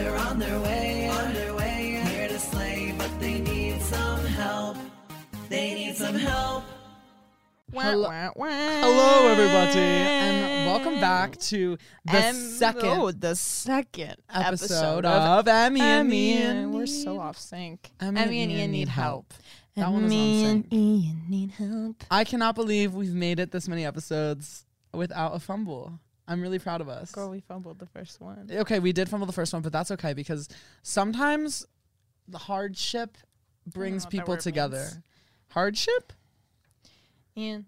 They're on their way, here to slay, but they need some help. They need some help. Hello, everybody, and welcome back to the second episode of Emmy and Ian. We're so off sync. Emmy and Ian need help. That one is Emmy on and sync. Ian need help. I cannot believe we've made it this many episodes without a fumble. I'm really proud of us. Girl, we fumbled the first one. Okay, we did fumble the first one, but that's okay because sometimes the hardship brings what that people word together. means. Hardship? Ian,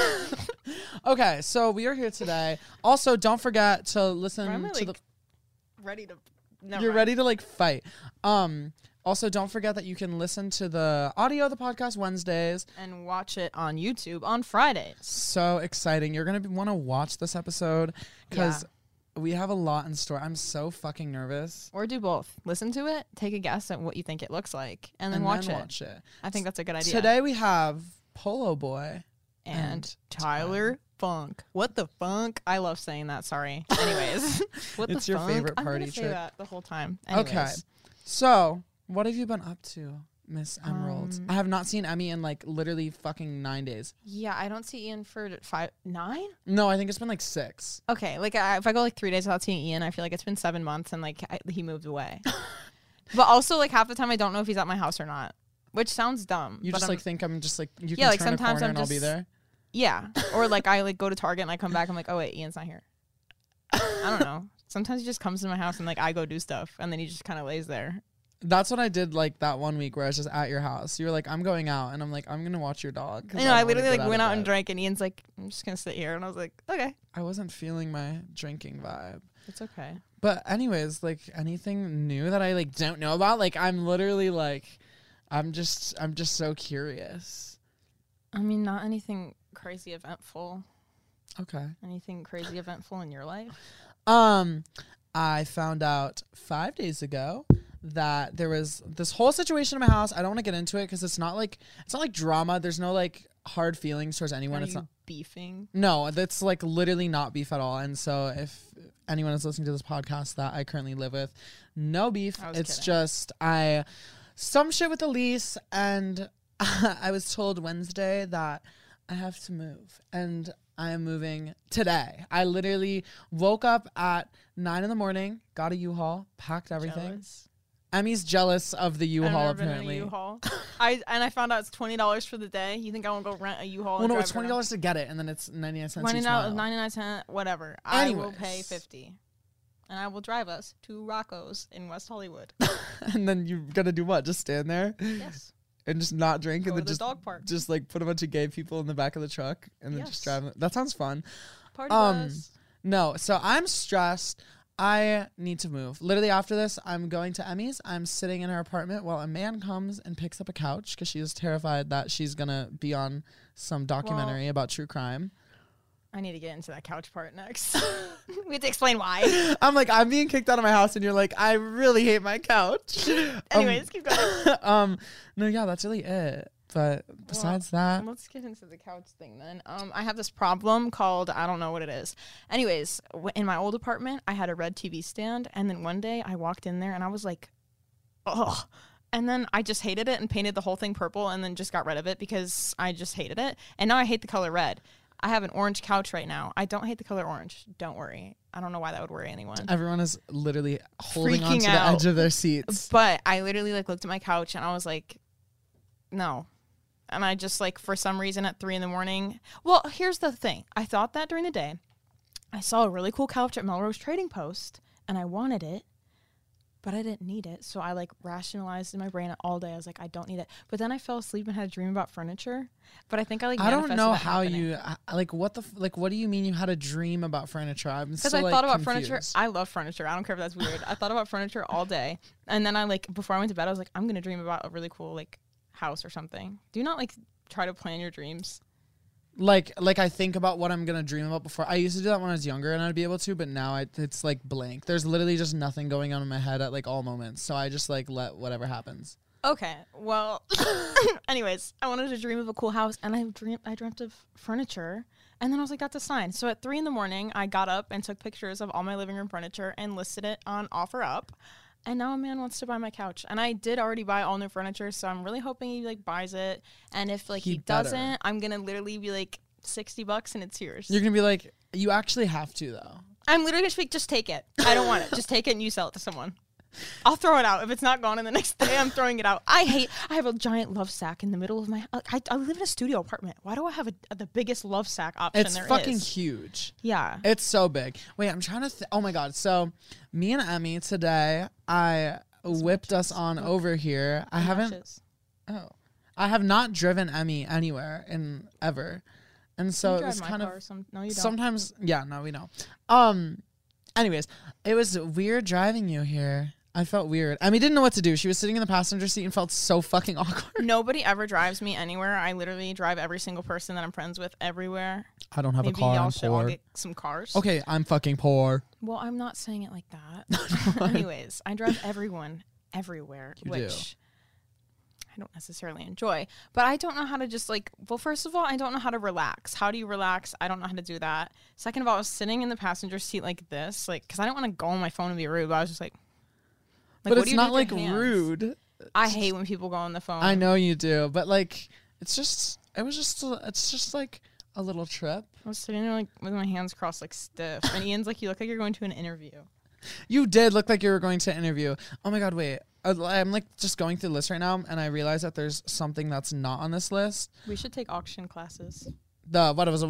Okay, so we are here today. Also, don't forget to listen why am I to like ready to? Never You're mind. ready to like fight. Also, don't forget that you can listen to the audio of the podcast Wednesdays. And watch it on YouTube on Fridays. So exciting. You're going to want to watch this episode because we have a lot in store. I'm so fucking nervous. Or do both. Listen to it, take a guess at what you think it looks like, and then watch it. I think that's a good idea. Today we have Polo Boy and Tyler Funk. What the funk? I love saying that. Sorry. Anyways, what It's the your funk? favorite I'm party gonna say trick. that the whole time. Anyways. Okay. So, what have you been up to, Miss Emerald? I have not seen Emmy in like literally fucking 9 days. Yeah, I don't see Ian for 9. No, I think it's been like 6. Okay, like if I go like 3 days without seeing Ian, I feel like it's been 7 months and like he moved away. But also like half the time I don't know if he's at my house or not, which sounds dumb. You but just I'm- like think I'm just like you Yeah, can like, turn a sometimes corner I'm and I'll be just- there. yeah, or like I like go to Target and I come back, I'm like, oh wait, Ian's not here. I don't know. Sometimes he just comes to my house and like I go do stuff and then he just kind of lays there. That's what I did like that one week where I was just at your house. You were like, I'm going out, and I'm like, I'm gonna watch your dog. 'Cause You know, I don't wanna literally get like went of out and bed. drank and Ian's like, I'm just gonna sit here, and I was like, okay, I wasn't feeling my drinking vibe. it's okay. But anyways, like anything new that I like don't know about, like I'm literally like, I'm just so curious. I mean, not anything crazy eventful. Okay. Anything crazy eventful in your life? I found out 5 days ago that there was this whole situation in my house. I don't want to get into it because it's not like drama. There's no like hard feelings towards anyone. Are It's you not. beefing? No, that's like literally not beef at all. And so if anyone is listening to this podcast that I currently live with, no beef. I was It's kidding. just some shit with the lease, and I was told Wednesday that I have to move, and I am moving today. I literally woke up at 9 a.m, got a U-Haul, packed everything. Jealous. Emmy's jealous of the I've U-Haul never been in a apparently. U-Haul. I found out it's $20 for the day. You think I want to go rent a U-Haul? Well, and no, drive it's it around? $20 to get it, and then it's 99 cents each 99, mile. 99 cents, whatever. I will pay Anyways. 50, and I will drive us to Rocco's in West Hollywood. And then you're gonna do what? Just stand there Yes. and just not drink, Go and to then the just dog park. just like put a bunch of gay people in the back of the truck, and then just Yes. drive. That sounds fun. Party Um, bus. No, so I'm stressed. I need to move. Literally after this, I'm going to Emmy's. I'm sitting in her apartment while a man comes and picks up a couch because she is terrified that she's gonna be on some documentary about true crime. I need to get into that couch part next. We have to explain why. I'm like, I'm being kicked out of my house, and you're like, I really hate my couch. Anyways, keep going. No, yeah, that's really it. But besides that, Let's get into the couch thing then. I have this problem called, I don't know what it is. Anyways, in my old apartment, I had a red TV stand, and then one day I walked in there and I was like, ugh. And then I just hated it and painted the whole thing purple and then just got rid of it because I just hated it. And now I hate the color red. I have an orange couch right now. I don't hate the color orange. Don't worry. I don't know why that would worry anyone. everyone is literally holding Freaking onto out. the edge of their seats. But I literally like looked at my couch and I was like, no. And I just like, for some reason at 3 a.m. Well, here's the thing. I thought that during the day. I saw a really cool couch at Melrose Trading Post and I wanted it, but I didn't need it. So I like rationalized in my brain all day. I was like, I don't need it. But then I fell asleep and had a dream about furniture. But I think I like I don't manifested know that how happening. you like what the like. What do you mean you had a dream about furniture? I'm Because so I like, thought about confused. furniture. I love furniture. I don't care if that's weird. I thought about furniture all day. And then I like, before I went to bed, I was like, I'm going to dream about a really cool like house or something. Do you not like try to plan your dreams? Like I think about what I'm gonna dream about before. I used to do that when I was younger, and I'd be able to, but now it's like blank. There's literally just nothing going on in my head at like all moments. So I just like let whatever happens. Okay, well, anyways, I wanted to dream of a cool house, and I dreamt of furniture, and then I was like, that's a sign. So at 3 a.m, I got up and took pictures of all my living room furniture and listed it on OfferUp, And now a man wants to buy my couch. And I did already buy all new furniture, so I'm really hoping he like buys it. And if like he better. doesn't, I'm gonna literally be like $60 and it's yours. You're gonna be like, you actually have to though. I'm literally gonna be just take it. I don't want it. Just take it and you sell it to someone. I'll throw it out. If it's not gone in the next day, I'm throwing it out. I have a giant love sack in the middle of my I live in a studio apartment. Why do I have the biggest love sack option It's there fucking is? huge. Yeah. It's so big. Wait, I'm trying to oh my god. So me and Emmy today, I whipped us on over here. I have not driven Emmy anywhere in ever. And so You it drive was my kind car of no, you don't. sometimes we know. Anyways, it was weird driving you here. I felt weird. Emmy didn't know what to do. She was sitting in the passenger seat and felt so fucking awkward. Nobody ever drives me anywhere. I literally drive every single person that I'm friends with everywhere. I don't have Maybe a car. y'all I'm should all poor. get some cars. Okay, I'm fucking poor. Well, I'm not saying it like that. Anyways, I drive everyone everywhere, You which I don't necessarily enjoy. But I don't know how to just like, well, first of all, I don't know how to relax. How do you relax? I don't know how to do that. Second of all, I was sitting in the passenger seat like this, like, because I don't want to go on my phone and be rude, but I was just like But what it's do you not do like with your hands? rude. I hate when people go on the phone. I know you do, but like it's just like a little trip. I was sitting there like with my hands crossed like stiff. And Ian's like, you look like you're going to an interview. You did look like you were going to interview. Oh my god, wait. I'm like just going through the list right now and I realize that there's something that's not on this list. We should take auction classes. The what was Yeah,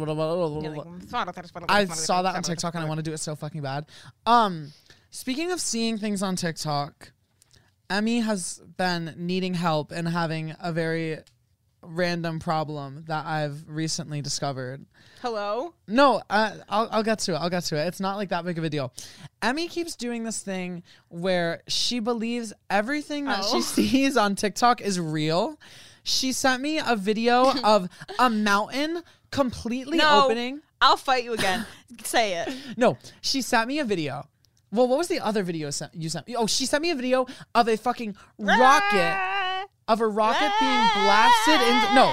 I saw that on TikTok and I want to do it so fucking bad. Speaking of seeing things on TikTok, Emmy has been needing help and having a very random problem that I've recently discovered. Hello? No, I'll get to it. It's not like that big of a deal. Emmy keeps doing this thing where she believes everything that she sees on TikTok is real. She sent me a video of a mountain completely opening. I'll fight you again. Say it. No, she sent me a video. Well, what was the other video you sent me? Oh, she sent me a video of a fucking rocket, of a rocket being blasted in. No.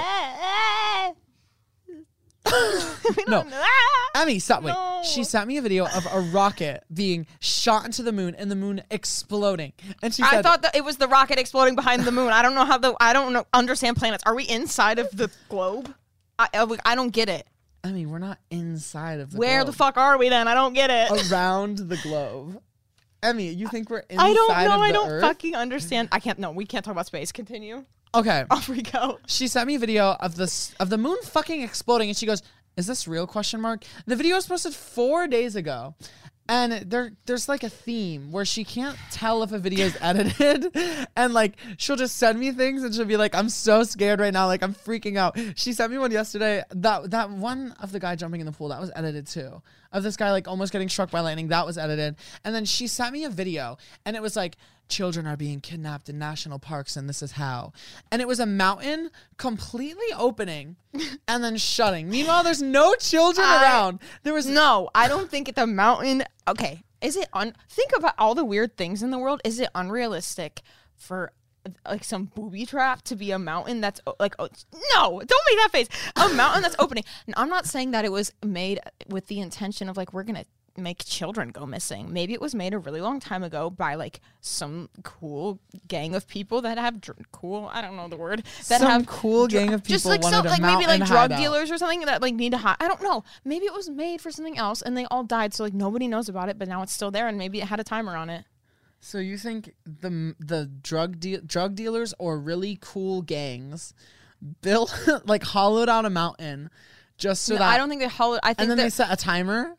No. Emmy, stop. Wait. No. She sent me a video of a rocket being shot into the moon and the moon exploding. And she said, I thought that it was the rocket exploding behind the moon. I don't know understand planets. Are we inside of the globe? I don't get it. Emmy, we're not inside of the Where globe. the fuck are we then? I don't get it. Around the globe. Emmy, you think we're inside I don't know. of the I don't Earth? fucking understand. We can't talk about space. Continue. Okay. I'll freak out. She sent me a video of the moon fucking exploding, and she goes, "Is this real?" ? The video was posted 4 days ago, and there's like a theme where she can't tell if a video is edited, and like she'll just send me things, and she'll be like, "I'm so scared right now, like I'm freaking out." She sent me one yesterday. That one of the guy jumping in the pool, that was edited too. Of this guy like almost getting struck by lightning, that was edited. And then she sent me a video, and it was like, children are being kidnapped in national parks and this is how. And it was a mountain completely opening and then shutting. Meanwhile, there's no children around. There was No, I don't think the mountain. Okay, is it think about all the weird things in the world. Is it unrealistic for like some booby trap to be a mountain that's like, no, don't make that face. A mountain that's opening. And I'm not saying that it was made with the intention of like, we're going to make children go missing. Maybe it was made a really long time ago by like some cool gang of people that have cool, I don't know the word, that some have cool gang of people just like wanted some a like maybe like mountain drug hideout. dealers or something that like need to hide. I don't know. Maybe it was made for something else and they all died, so like nobody knows about it, but now it's still there and maybe it had a timer on it. So you think the drug dealers or really cool gangs built like hollowed out a mountain just so No, that I don't think they hollowed. I think and then they that, set a timer?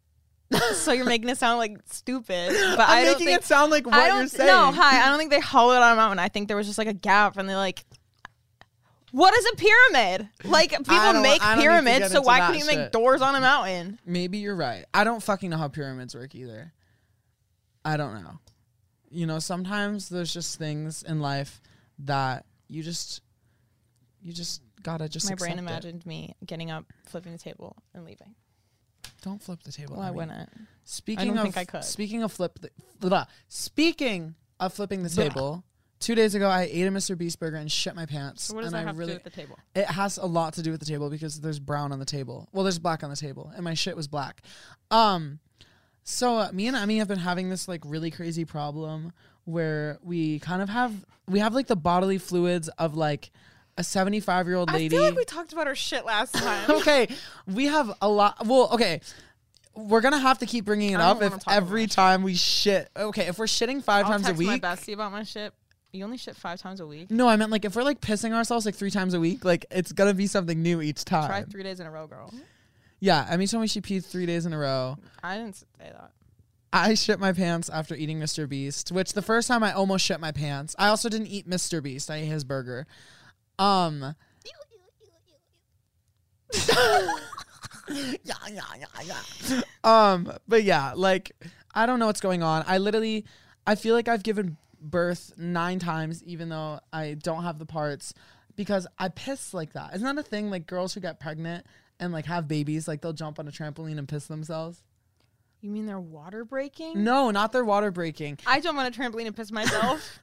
so you're making it sound like stupid, but I'm I don't making think it sound like what I don't you're saying. No, hi. I don't think they hollowed out a mountain. I think there was just like a gap, and they like, what is a pyramid? Like people don't make need to pyramids, get so into why that couldn't you make shit. doors on a mountain? Maybe you're right. I don't fucking know how pyramids work either. I don't know. You know, sometimes there's just things in life that you just gotta just My brain accept it. imagined me getting up, flipping the table, and leaving. Don't flip the table. Well, I Emmy. wouldn't. Speaking don't of think I could. Speaking of speaking of flipping the table, 2 days ago I ate a Mr. Beast burger and shit my pants. So what does and that I have really, to do with the table? It has a lot to do with the table because there's brown on the table. Well, there's black on the table, and my shit was black. So me and Emmy have been having this like really crazy problem where we have like the bodily fluids of like a 75-year-old lady. I feel like we talked about our shit last time. Okay, we have a lot. Well, okay, we're gonna have to keep bringing it I up don't if wanna talk about every my time we shit. Okay, if we're shitting 5 I'll times a text my week. bestie about my shit. You only shit 5 times a week. No, I meant like if we're like pissing ourselves like 3 times a week, like it's gonna be something new each time. Try 3 days in a row, girl. Yeah, Emmy told me she peed 3 days in a row. I didn't say that. I shit my pants after eating Mr. Beast, which the first time I almost shit my pants. I also didn't eat Mr. Beast. I ate his burger. But yeah, like I don't know what's going on. I feel like I've given birth 9 times, even though I don't have the parts, because I piss like that. Isn't that a thing? Like girls who get pregnant and like have babies, like they'll jump on a trampoline and piss themselves. You mean they're water breaking? No, not their water breaking. I jump on a trampoline and piss myself.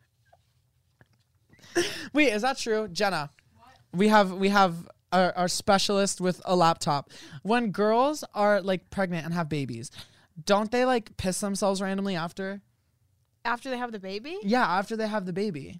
Wait, is that true, Jenna? What? We have our specialist with a laptop. When girls are like pregnant and have babies, don't they like piss themselves randomly after? After they have the baby? Yeah, after they have the baby.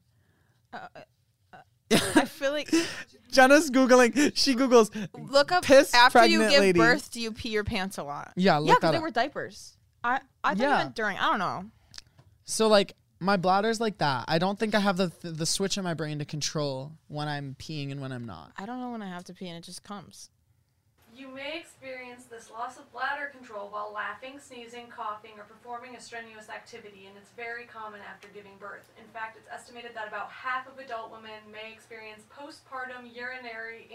I feel like Jenna's Googling. She Googles. look up Piss after you pregnant give lady. birth, do you pee your pants a lot? Yeah, look Yeah, that because they up. wear diapers. I thought you Yeah. meant during. I don't know. So like my bladder's like that. I don't think I have the switch in my brain to control when I'm peeing and when I'm not. I don't know when I have to pee and it just comes. You may experience this loss of bladder control while laughing, sneezing, coughing, or performing a strenuous activity, and it's very common after giving birth. In fact, it's estimated that about half of adult women may experience postpartum urinary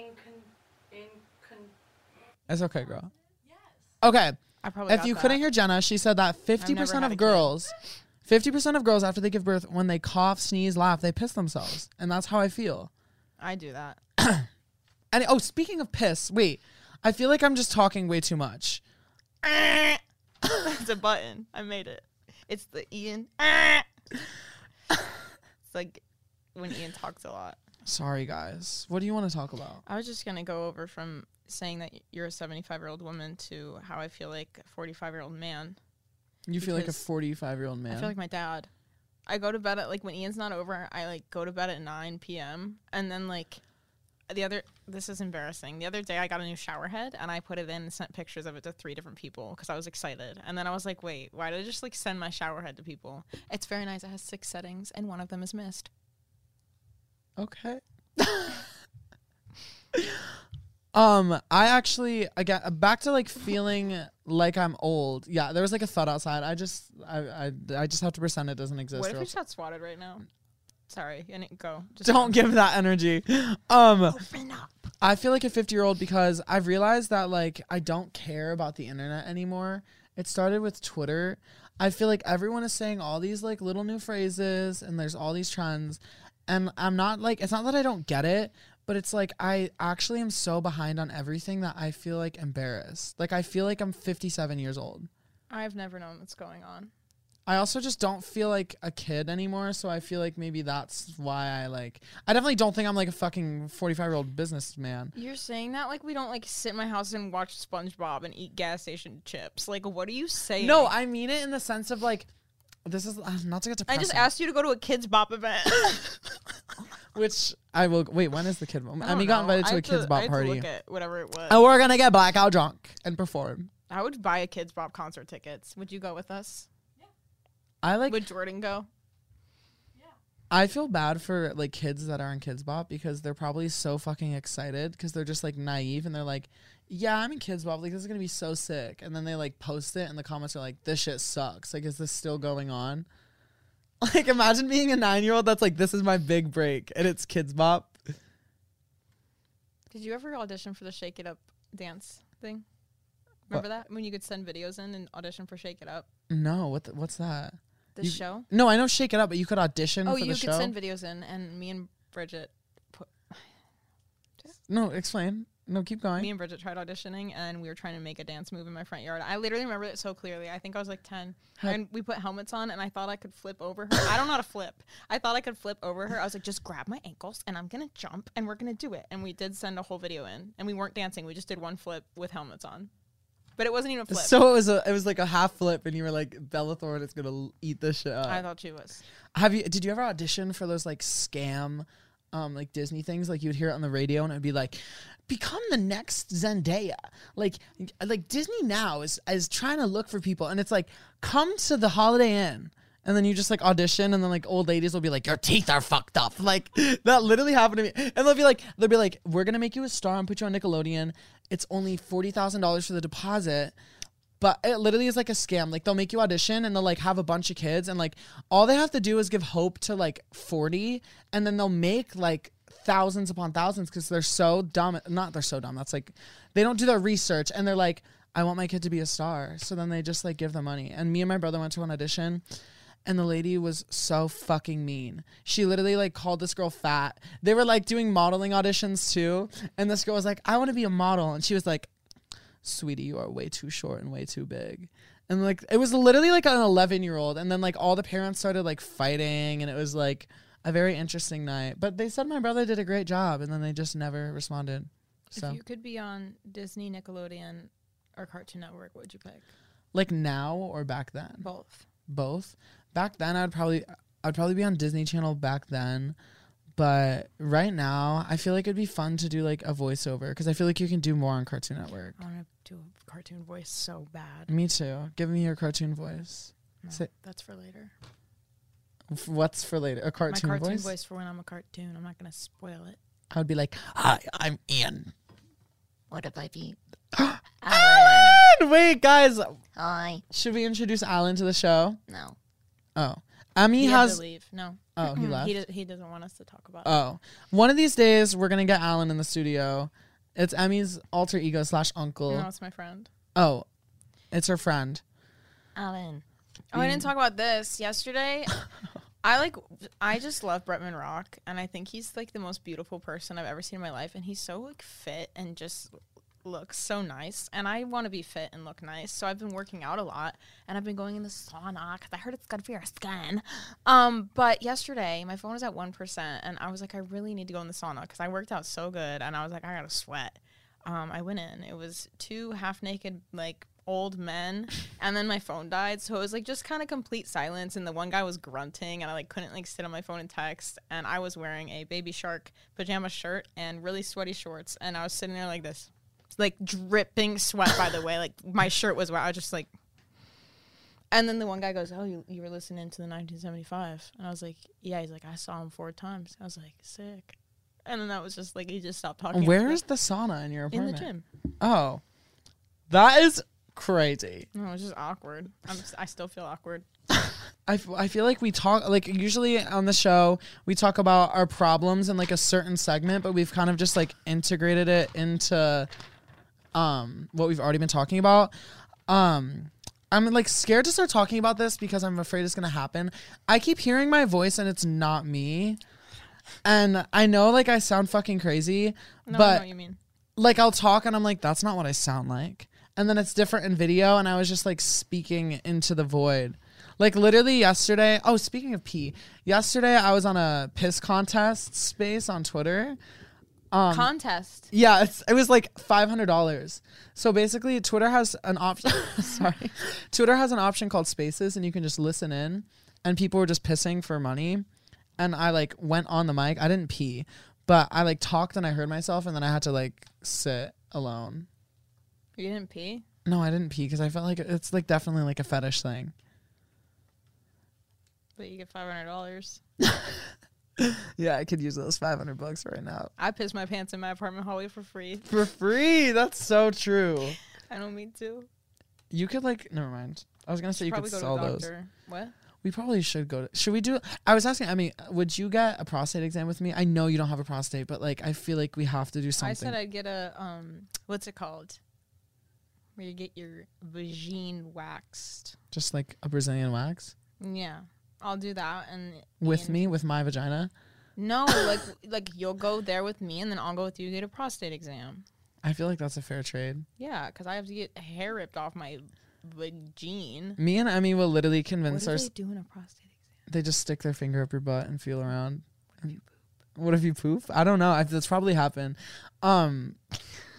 It's okay, girl. Okay. I probably If got you that. couldn't hear Jenna, she said that 50% had a of kid. girls, 50% of girls after they give birth, when they cough, sneeze, laugh, they piss themselves, and that's how I feel. I do that. And speaking of piss, wait, I feel like I'm just talking way too much. It's a button. I made it. It's the Ian. It's like when Ian talks a lot. Sorry, guys. What do you want to talk about? I was just going to go over from saying that you're a 75-year-old woman to how I feel like a 45-year-old man. You feel like a Because 45-year-old man. I feel like my dad. I go to bed at, like, when Ian's not over, I, like, go to bed at 9 p.m. And then, like, this is embarrassing. The other day I got a new shower head and I put it in and sent pictures of it to 3 different people because I was excited. And then I was like, wait, why did I just, like, send my shower head to people? It's very nice. It has 6 settings and one of them is mist. Okay. I got back to like feeling like I'm old. Yeah, there was like a thud outside. I just have to pretend it doesn't exist. What if or we else- just got swatted right now? Sorry, I didn't go. Just Don't give that energy. open up. I feel like a 50-year-old because I've realized that like I don't care about the internet anymore. It started with Twitter. I feel like everyone is saying all these like little new phrases and there's all these trends. And I'm not like, it's not that I don't get it, but it's like I actually am so behind on everything that I feel like embarrassed. Like I feel like I'm 57 years old. I've never known what's going on. I also just don't feel like a kid anymore, so I feel like maybe that's why I definitely don't think I'm like a fucking 45-year-old businessman. You're saying that like we don't like sit in my house and watch SpongeBob and eat gas station chips. Like, what are you saying? No, I mean it in the sense of like, this is not to get I depressing. just asked you to go to a Kids Bop event. Which I will. Wait, when is the kid? I I don't mean, got know. invited I to a had Kids I Bop had to party. look at whatever it was. And we're gonna get blackout drunk and perform. I would buy a Kids Bop concert tickets. Would you go with us? I like. Would Jordan go? I feel bad for like kids that are in Kids Bop because they're probably so fucking excited because they're just like naive and they're like, yeah, I'm in Kids Bop. Like this is gonna be so sick. And then they like post it and the comments are like, this shit sucks. Like, is this still going on? Like, imagine being a 9-year-old that's like, this is my big break and it's Kids Bop. Did you ever audition for the Shake It Up dance thing? Remember that when you could send videos in and audition for Shake It Up? No, what's that? The show? No, I know Shake It Up, but you could audition Oh, for you the could show. send videos in, and me and Bridget put. No, explain. No, keep going. Me and Bridget tried auditioning, and we were trying to make a dance move in my front yard. I literally remember it so clearly. I think I was like 10. And we put helmets on, and I thought I could flip over her. I don't know how to flip. I thought I could flip over her. I was like, just grab my ankles, and I'm going to jump, and we're going to do it. And we did send a whole video in. And we weren't dancing. We just did one flip with helmets on. but it wasn't even a flip. So it was like a half flip, and you were like, Bella Thorne is gonna eat this shit up. I thought she was. Did you ever audition for those like scam, like Disney things? Like you would hear it on the radio, and it'd be like, become the next Zendaya. Like Disney now is trying to look for people, and it's like, come to the Holiday Inn. And then you just like audition, and then like old ladies will be like, your teeth are fucked up. Like that literally happened to me. And they'll be like, we're gonna make you a star and put you on Nickelodeon. It's only $40,000 for the deposit. But it literally is like a scam. Like they'll make you audition, and they'll like have a bunch of kids, and like all they have to do is give hope to like 40, and then they'll make like thousands upon thousands because they're so dumb. They're so dumb. That's like, they don't do their research, and they're like, I want my kid to be a star. So then they just like give them money. And me and my brother went to an audition. And the lady was so fucking mean. She literally like called this girl fat. They were like doing modeling auditions too. And this girl was like, I want to be a model. And she was like, sweetie, you are way too short and way too big. And like, it was literally like an 11-year-old. And then like all the parents started like fighting. And it was like a very interesting night. But they said my brother did a great job. And then they just never responded. So If you could be on Disney, Nickelodeon, or Cartoon Network, what would you pick? like now or back then? Both. Back then, I'd probably be on Disney Channel back then, but right now, I feel like it'd be fun to do like a voiceover because I feel like you can do more on Cartoon Network. I want to do a cartoon voice so bad. Me too. Give me your cartoon voice. No, that's for later. What's for later? A cartoon My cartoon voice? voice for when I'm a cartoon. I'm not gonna spoil it. I would be like, hi, I'm Ian. What if I be? Alan! Wait, guys, Hi. should we introduce Alan to the show? No. Oh, Emmy He had has. to leave. No. Oh, he left. He doesn't want us to talk about it. Oh, one of these days we're gonna get Alan in the studio. It's Emmy's alter ego / uncle. No, it's my friend. Oh, it's her friend. Alan. Oh, I didn't talk about this yesterday. I just love Bretman Rock, and I think he's like the most beautiful person I've ever seen in my life, and he's so like fit and just looks so nice, and I want to be fit and look nice, so I've been working out a lot, and I've been going in the sauna because I heard it's good for your skin. But yesterday my phone was at 1%, and I was like, I really need to go in the sauna because I worked out so good, and I was like, I gotta sweat. I went in. It was 2 half-naked like old men, and then my phone died, so it was like just kind of complete silence, and the one guy was grunting, and I like couldn't like sit on my phone and text, and I was wearing a Baby Shark pajama shirt and really sweaty shorts, and I was sitting there like this, like dripping sweat, by the way, like my shirt was wet. I was just like, and then the one guy goes, oh, you were listening to the 1975, and I was like, yeah. He's like, I saw him 4 times. I was like, sick. And then that was just like, he just stopped talking. Where's the sauna in your in apartment? the gym? Oh, that is crazy. No, it was just awkward. I still feel awkward. I feel like we talk, like usually on the show, we talk about our problems in like a certain segment, but we've kind of just like integrated it into what we've already been talking about. I'm like scared to start talking about this because I'm afraid it's going to happen. I keep hearing my voice and it's not me. And I know like I sound fucking crazy, No, I know but what you mean. like I'll talk and I'm like, that's not what I sound like. And then it's different in video, and I was just like speaking into the void. Like literally yesterday, oh, speaking of pee, yesterday I was on a piss contest space on Twitter. Contest. Yeah, it was like $500. So basically Twitter has an option. Sorry. Twitter has an option called Spaces, and you can just listen in, and people were just pissing for money. And I like went on the mic. I didn't pee, but I like talked and I heard myself, and then I had to like sit alone. You didn't pee? No, I didn't pee because I felt like it's like definitely like a fetish thing. But you get $500. Yeah, I could use those $500 right now I pissed my pants in my apartment hallway for free. for free. That's so true. I don't mean to. You could like, never mind. I was gonna say you could Probably go sell to the those. doctor. What? We probably should go to. Should we do? I was asking. I mean, would you get a prostate exam with me? I know you don't have a prostate, but like, I feel like we have to do something. I said I'd get a what's it called? Where you get your vagine waxed. Just like a Brazilian wax Yeah, I'll do that and with me, with my vagina. No, like you'll go there with me, and then I'll go with you to get a prostate exam. I feel like that's a fair trade. Yeah, because I have to get hair ripped off my vagine. Me and Emmy will literally What convince do our. they do in a prostate exam? They just stick their finger up your butt and feel around. What if you poop? I don't know. That's probably happened.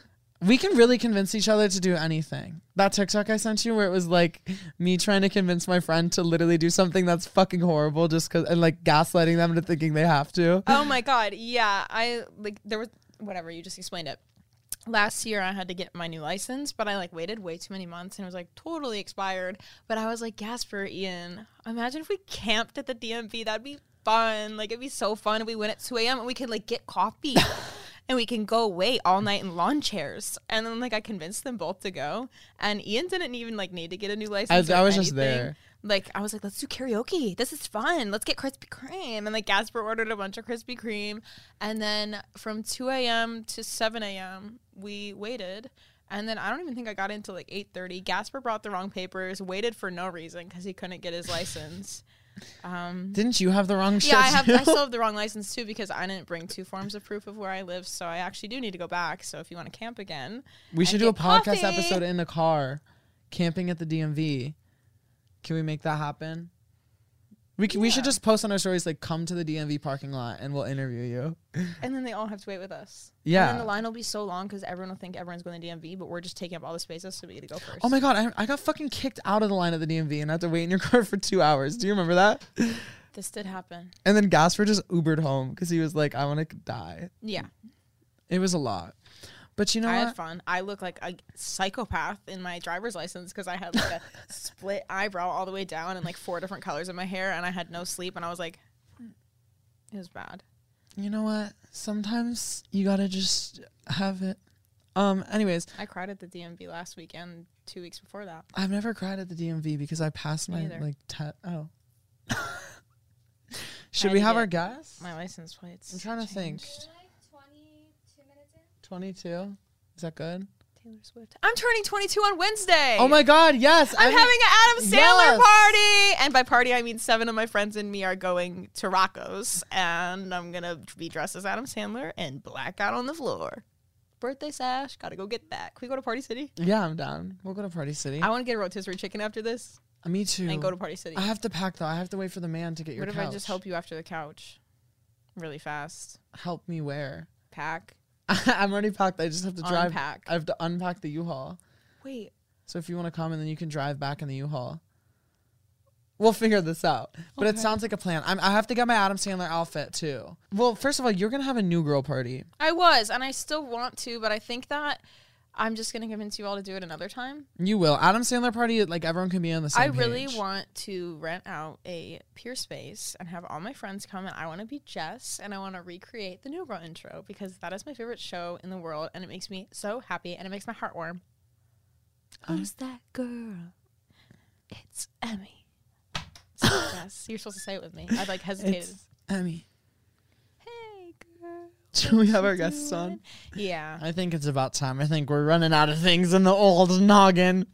We can really convince each other to do anything. That TikTok I sent you where it was like me trying to convince my friend to literally do something that's fucking horrible just cause, and like gaslighting them into thinking they have to. Oh my God. Yeah. There was, whatever, you just explained it. Last year I had to get my new license, but I like waited way too many months and it was like totally expired. But I was like, Gasper, Ian, imagine if we camped at the DMV. That'd be fun. Like, it'd be so fun if we went at 2 a.m. and we could like get coffee and we can go wait all night in lawn chairs. And then like I convinced them both to go. And Ian didn't even like need to get a new license. I was just there. Like, I was like, let's do karaoke. This is fun. Let's get Krispy Kreme. And like Gasper ordered a bunch of Krispy Kreme. And then from 2 a.m. to 7 a.m., we waited. And then I don't even think I got in until like 8:30. Gasper brought the wrong papers, waited for no reason because he couldn't get his license. Didn't you have the wrong shit? Yeah, I too? still have the wrong license too because I didn't bring 2 forms of proof of where I live. So I actually do need to go back. So if you want to camp again, We should do a get podcast coffee. episode in the car, camping at the DMV. Can we make that happen? We should just post on our stories like come to the DMV parking lot and we'll interview you. And then they all have to wait with us. Yeah. And then the line will be so long because everyone will think everyone's going to DMV, but we're just taking up all the spaces, so we get to go first. Oh my God, I got fucking kicked out of the line at the DMV and I had to wait in your car for 2 hours. Do you remember that? This did happen. And then Gasper just Ubered home because he was like, I want to die. Yeah. It was a lot. But you know I what? had fun. I look like a psychopath in my driver's license because I had like a split eyebrow all the way down and like 4 different colors in my hair, and I had no sleep, and I was like, it was bad. You know what? Sometimes you gotta just have it. Anyways, I cried at the DMV last weekend, 2 weeks before that. I've never cried at the DMV because I passed Me my either. like oh. Should I we had to have our get guests? My license plates. I'm trying to think. changed. 22. Is that good? Taylor Swift. I'm turning 22 on Wednesday. Oh my God! Yes, I'm having an Adam Sandler Yes. party. And by party, I mean 7 of my friends and me are going to Rocco's. And I'm going to be dressed as Adam Sandler and black out on the floor. Birthday sash. Got to go get that. Can we go to Party City? Yeah, I'm down. We'll go to Party City. I want to get a rotisserie chicken after this Me too. and go to Party City. I have to pack though. I have to wait for the man to get your What if couch. I just help you after the couch? Really fast. Help me where? Pack. I'm already packed. I just have to drive. Unpack. I have to unpack the U-Haul. Wait. So if you want to come and then you can drive back in the U-Haul. We'll figure this out. But it sounds like a plan. I have to get my Adam Sandler outfit too. Well, first of all, you're going to have a new girl party. I was, and I still want to, but I think that I'm just going to convince you all to do it another time. You will. Adam Sandler party, like everyone can be on the same I really page. want to rent out a peer space and have all my friends come, and I want to be Jess, and I want to recreate the New Girl intro because that is my favorite show in the world, and it makes me so happy, and it makes my heart warm. Who's that girl? It's Emmy. So, Jess, you're supposed to say it with me. I like hesitated. It's Emmy. Hey, girl. Should we have our guests on? Yeah. I think it's about time. I think we're running out of things in the old noggin.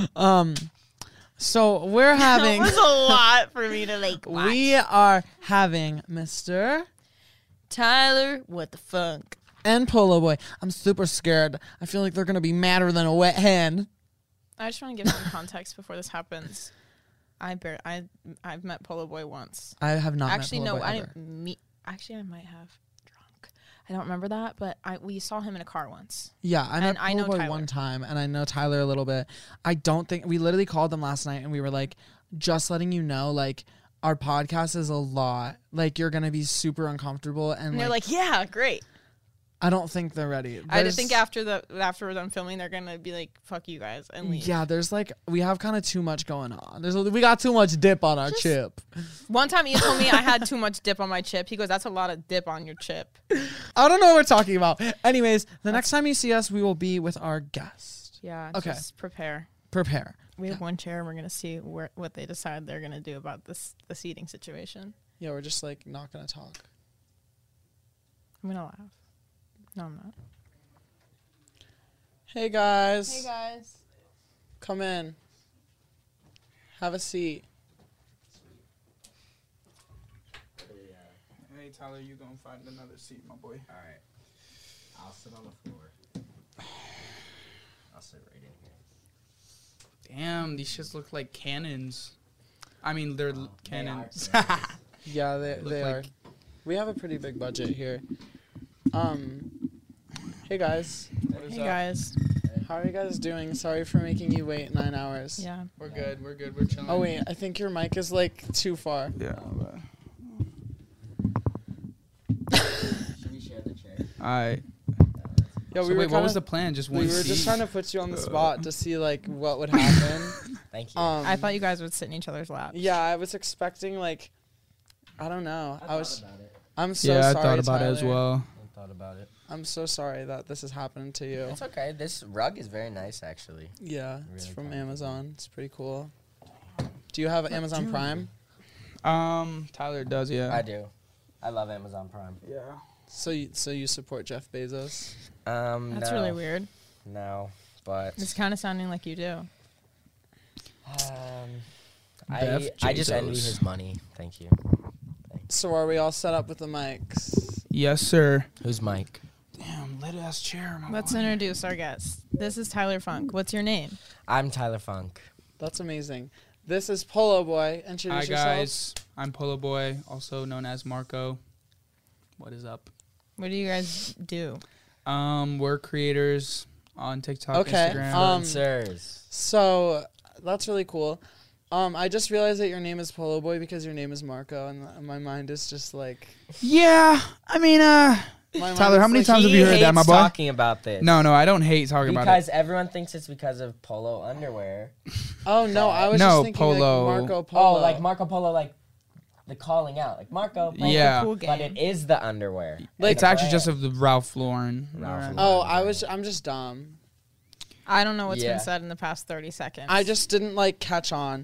So we're having That was a lot for me to like watch. we are having Mr. Tyler, what the fuck? and Polo Boy. I'm super scared. I feel like they're gonna be madder than a wet hen. I just want to give some context before this happens. I've met Polo Boy once. I have not Actually, met Polo no, Boy I ever. didn't meet. Actually, I might have drunk. I don't remember that, but we saw him in a car once. Yeah, I met And I Polo know Boy Tyler. one time, and I know Tyler a little bit. I don't think we literally called them last night, and we were like, just letting you know, like, our podcast is a lot. Like, you're gonna be super uncomfortable, and And they're like, "Yeah, great." I don't think they're ready. I There's- think after we're done filming, they're gonna be like, "Fuck you guys," and leave. Yeah, there's like we have kind of too much going on. We got too much dip on our chip. One time, Ian told me I had too much dip on my chip. He goes, "That's a lot of dip on your chip." I don't know what we're talking about. Anyways, the next time you see us, we will be with our guest. Yeah. Okay. Just prepare. Prepare. We have one chair. We're gonna see what they decide they're gonna do about the seating situation. Yeah, we're just like not gonna talk. I'm gonna laugh. No, I'm not. Hey guys. Hey guys. Come in. Have a seat. Hey Tyler, you gonna find another seat, my boy. All right. I'll sit on the floor. I'll sit right in here. Damn, these shits look like cannons. I mean, they're They cannons. are Yeah, they Look are. like- We have a pretty big budget here. Hey guys, Hey guys. how are you guys doing? Sorry for making you wait 9 hours. Yeah. We're good. We're good. We're chilling. Oh wait, I think your mic is like too far. Yeah. Should we share the chair? Alright. Yeah, So we were wait, what was kinda- the plan? Just one We were seat? just trying to put you on the spot to see like what would happen. Thank you. Um, I thought you guys would sit in each other's laps. Yeah, I was expecting like, I don't know. I thought about it. I'm so Yeah, I sorry. thought about it as Tyler. well. I thought about it. I'm so sorry that this is happening to you. It's okay. This rug is very nice, actually. Yeah, it's Really from comfortable. Amazon. It's pretty cool. Do you have Amazon Prime? Tyler does, yeah. I do. I love Amazon Prime. Yeah. So you support Jeff Bezos? That's no, really weird. No, but It's kind of sounding like you do. Jeff I just envy Bezos. his money. Thank you. So are we all set up with the mics? Yes, sir. Who's Mike? Damn, lit ass chair. My Let's boy. introduce our guest. This is Tyler Funk. What's your name? I'm Tyler Funk. That's amazing. This is Polo Boy. Hi Introduce yourself. guys, I'm Polo Boy, also known as Marco. What is up? What do you guys do? We're creators on TikTok, Okay, Instagram. Influencers. So that's really cool. I just realized that your name is Polo Boy because your name is Marco, and my mind is just like. Yeah, I mean, My mind Tyler, is how many like- times have He you heard that, my hates boy? talking about this. No, I don't hate talking about it. Because everyone thinks it's because of polo underwear. Oh no, I was No, just thinking Polo. like Marco Polo. Oh, like Marco Polo, like the calling out, like Marco. Polo. Yeah. Cool But game. it is the underwear. Like- It's actually just of the Ralph Lauren. Ralph Oh, I'm just dumb. I don't know what's Yeah. been said in the past 30 seconds. I just didn't like catch on.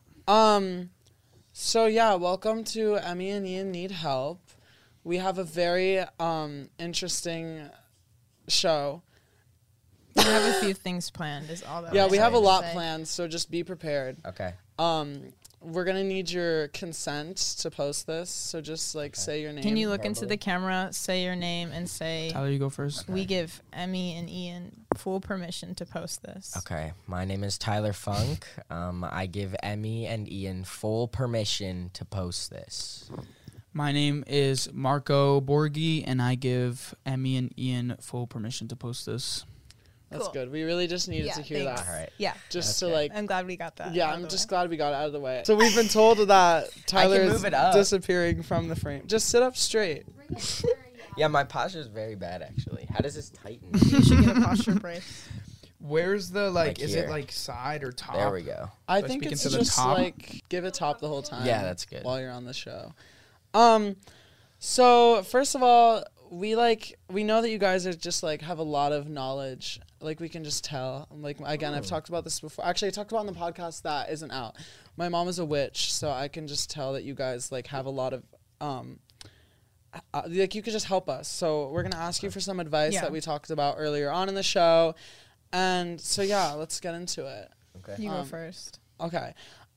So yeah, welcome to Emmy and Ian Need Help. We have a very interesting show. We have a few things planned. Is all that. Yeah, I'm we have a trying to lot say. planned, so just be prepared. Okay. We're gonna need your consent to post this, so just like say your name. Can you look into verbally. the camera, say your name, and say Tyler, you go first. we give Emmy and Ian full permission to post this? Okay. My name is Tyler Funk. I give Emmy and Ian full permission to post this. My name is Marco Borghi, and I give Emmy and Ian full permission to post this. That's Cool. good. We really just needed to hear thanks. that. All right. Yeah, Just to Okay. like. I'm glad we got that. Yeah, out of I'm the just way. glad we got it out of the way. So we've been told that Tyler is move it up. disappearing from the frame. Just sit up straight. Yeah, my posture is very bad, actually. How does this tighten? You should get a posture brace. Where's the Like is here. it like side or top? There we go. I So think speaking it's to the just top? like give it top the whole time. Yeah, that's good. While you're on the show. So first of all, we know that you guys are just like have a lot of knowledge. Like we can just tell. Like again, I've talked about this before. Actually, I talked about it on the podcast that isn't out. My mom is a witch, so I can just tell that you guys like have a lot of like you could just help us. So we're gonna ask you for some advice Yeah. that we talked about earlier on in the show. And so yeah, let's get into it. Okay. You go first. Okay.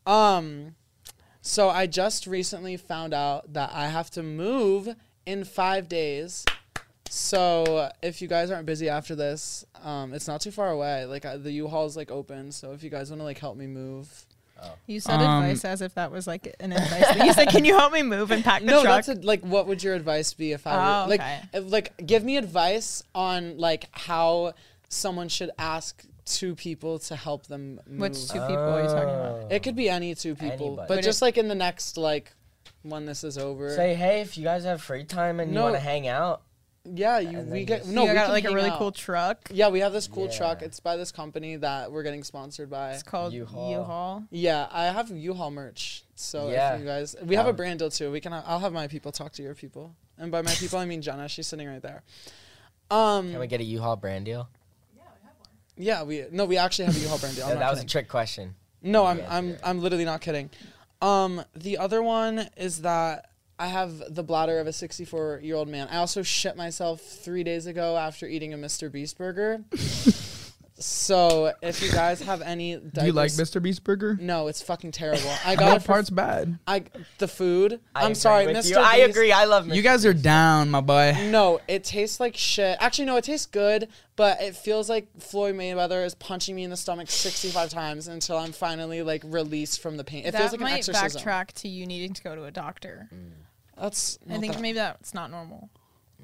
So I just recently found out that I have to move in 5 days. So if you guys aren't busy after this, it's not too far away. Like the U-Haul's like open. So if you guys want to like help me move. You said advice as if that was like an advice. You said, "Can you help me move and pack the No, truck?" that's like what would your advice be if I Oh, were like okay. like give me advice on like how someone should ask two people to help them move. Which two people are you talking about? It could be any two people, Anybody. but Would just like in the next like when this is over. Say, hey, if you guys have free time and you No. want to hang out, Yeah, And we then get just- no. you we got can like a hang really out. cool truck. Yeah, we have this cool truck. Yeah. It's by this company that we're getting sponsored by. It's called U-Haul. U-Haul. Yeah, I have U-Haul merch. So Yeah. if you guys, we have a Um, brand deal too. I'll have my people talk to your people, and by my people I mean Jenna. She's sitting right there. can we get a U-Haul brand deal? Yeah, we actually have a U-Haul brand deal. I'm No, not that was a kidding. trick question. No, I'm Yeah, I'm sure. I'm literally not kidding. The other one is that I have the bladder of a 64-year-old man. I also shit myself 3 days ago after eating a Mr. Beast burger. So if you guys have any, Do you like diapers- Mr. Beast Burger? No, it's fucking terrible. I got it What for part's bad? the food. I I'm agree sorry, with Mr. you. I Beast. agree. I love Mr. You guys are down, my boy. No, it tastes like shit. Actually, no, it tastes good, but it feels like Floyd Mayweather is punching me in the stomach 65 times until I'm finally like released from the pain. It that feels like an might exorcism. backtrack to you needing to go to a doctor. That's I not think that- maybe that's not normal.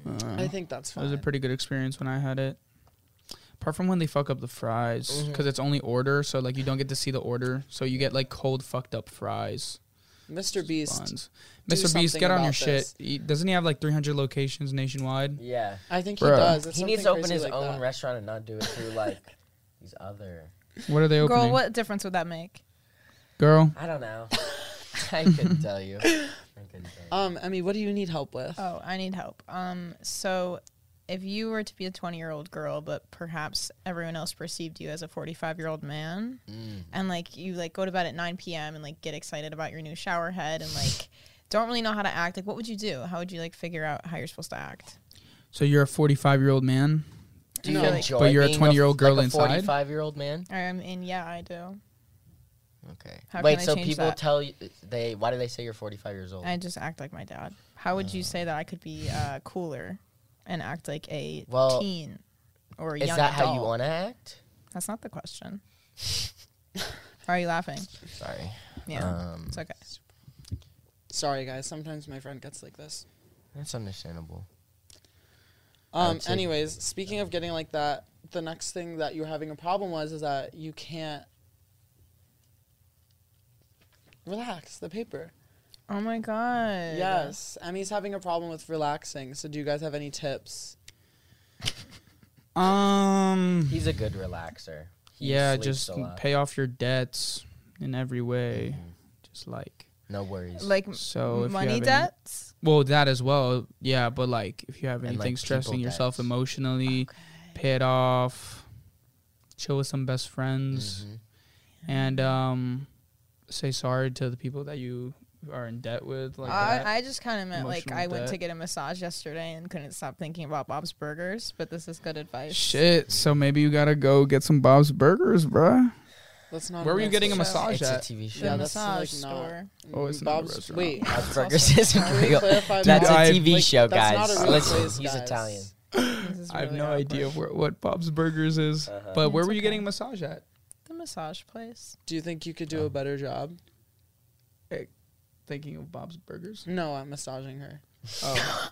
I think that's It fine. was a pretty good experience when I had it. Apart from when they fuck up the fries, because it's only order, so like you don't get to see the order, so you get like cold fucked up fries. Mr. Beast. Buns. do Mr. Beast, something get on your about shit. this. Doesn't he have like 300 locations nationwide? Yeah. I think he Bruh. does. It's He needs to something open crazy his like own that. restaurant and not do it through like these other. What are they opening? Girl, what difference would that make? Girl, I don't know. I couldn't tell you. Emmy, what do you need help with? Oh, I need help. So if you were to be a 20-year-old girl, but perhaps everyone else perceived you as a 45-year-old man, and like you like go to bed at 9 p.m. and like get excited about your new shower head and like don't really know how to act, like what would you do? How would you like figure out how you're supposed to act? so you're a 45-year-old man? Do you No. enjoy But you're a being 20-year-old girl like a inside? 45-year-old man? I mean, yeah, I do. Okay. How Wait, can I so change people that? tell you why do they say you're 45 years old? I just act like my dad. How would you say that I could be cooler and act like a Well, teen or a Is young that adult? how you want to act? That's not the question. Why are you laughing? Sorry. Yeah, it's okay. Sorry, guys. Sometimes my friend gets like this. That's understandable. would say- Anyways, speaking of getting like that, the next thing that you were having a problem is that you can't relax the paper. Oh my god. Yes, Emmy's having a problem with relaxing. So, do you guys have any tips? He's a good relaxer. He Yeah, sleeps just a lot. pay off your debts in every way. Just like, No worries. Like so if you money have any- debts? well, that as well. Yeah, but like if you have And, anything like, stressing people yourself debts. emotionally, pay it off. Chill with some best friends, and say sorry to the people that you are in debt with. Like that. I just kind of meant like Emotional I went to debt. get a massage yesterday and couldn't stop thinking about Bob's Burgers, but this is good advice. Shit. So maybe you gotta go get some Bob's Burgers, bruh. Let's not. Where were you getting a announce the show. massage it's a at? TV show. The Yeah, that's massage like not- store. Oh, it's not a Bob's. restaurant. Wait, Bob's Burgers isn't can we real. clarify That's that? a TV Like, show, that's not guys. a real Listen, place, he's guys. Italian. This is I have really no idea awkward. what Bob's Burgers is. Uh-huh. But where It's were you okay. getting a massage at? The massage place. Do you think you could do a better job? Thinking of Bob's Burgers. No, I'm massaging her. Oh.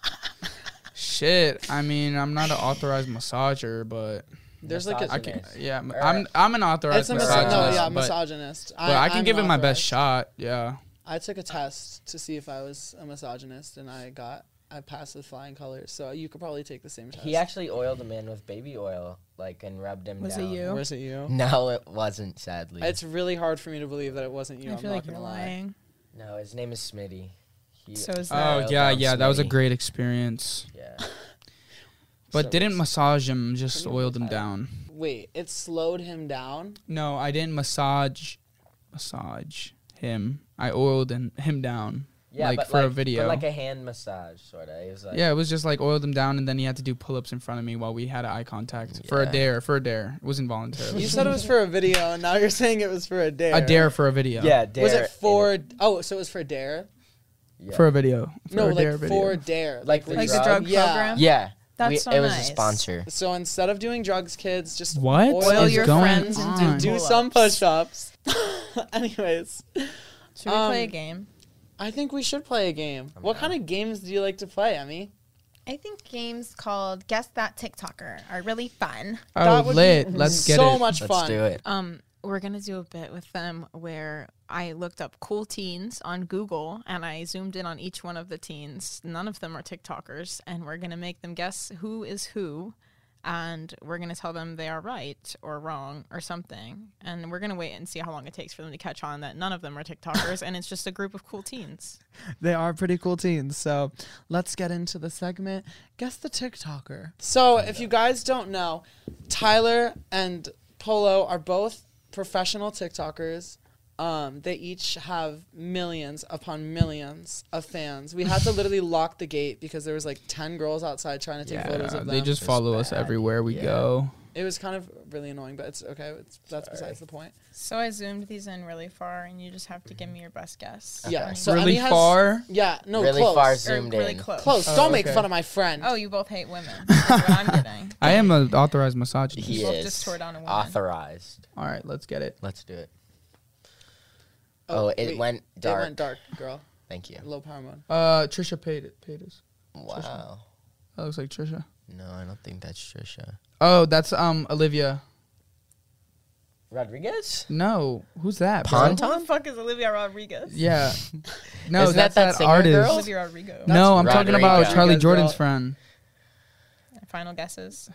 Shit. I mean, I'm not an authorized massager, but There's like a. I can. Misogynist. Yeah, I'm an It's authorized a misogynist. no, yeah, but, misogynist. but I can I'm give it my best authorized. shot. Yeah. I took a test to see if I was a misogynist, and I passed with flying colors. So you could probably take the same test. He actually oiled a man with baby oil, like, and rubbed him Was it down. you? Was it you? No, it wasn't, sadly. It's really hard for me to believe that it wasn't you. I I'm feel not like you're gonna lie. lying. No, his name is Smitty. He So is Oh that- oiled yeah, down that was a Smitty. great experience. Yeah. But So didn't massage him, just Can you oiled him reply? down. Wait, it slowed him down. No, I didn't massage him. I oiled him down. Yeah, Like, but for a video. But like a hand massage, sort of. It was like, Yeah, it was just like oiled him down, and then he had to do pull-ups in front of me while we had eye contact for a Yeah. dare. For a dare, it was involuntary. You said it was for a video, and now you're saying it was for a dare. a dare for a video. Yeah, Was dare it for? in Oh, so it was for a dare? Yeah. for a video. For No, a dare like video. for dare. Like the Like the drug? drug Yeah. program? Yeah. That's so it was nice. a sponsor. So instead of doing drugs, kids, just What Oil is your going friends and on? do Pull-ups. some push-ups. Anyways, Should we play a game? I think we should play a game. What kind of games do you like to play, Emmy? I think games called Guess That TikToker are really fun. Oh, That would lit. be Let's get so it. much Let's fun. do it. We're gonna do a bit with them where I looked up cool teens on Google and I zoomed in on each one of the teens. None of them are TikTokers, and we're gonna make them guess who is who, and we're gonna tell them they are right or wrong or something. And we're gonna wait and see how long it takes for them to catch on that none of them are TikTokers, and it's just a group of cool teens. They are pretty cool teens. So let's get into the segment. Guess the TikToker. So if you guys don't know, Tyler and Polo are both professional TikTokers. They each have millions upon millions of fans. We had to literally lock the gate because there was like 10 girls outside trying to take photos of them. They just follow us bad. everywhere we Yeah. go. It was kind of really annoying, but it's okay. That's besides the point. So I zoomed these in really far, and you just have to give me your best guess. Yeah. So Really Emmy has, far? Yeah. No. really close. far Or zoomed really in. close. Close. Oh, Don't make okay. fun of my friend. Oh, you both hate women. That's what I'm getting. I am an authorized misogynist. He Both is just tore down a woman. authorized. All right, let's get it. Let's do it. Oh, it wait. went dark. It went dark, girl. Thank you. Low power mode. Trisha paid us. Wow. That looks like Trisha. No, I don't think that's Trisha. Oh, that's Olivia. Rodriguez? No, who's that? bro? Pont- Who the fuck is Olivia Rodriguez? Yeah. No, Isn't that's that that singer artist. girl? Olivia Rodrigo. No, I'm talking about Rodrigo. Charlie Rodriguez, Jordan's girl. friend. Final guesses.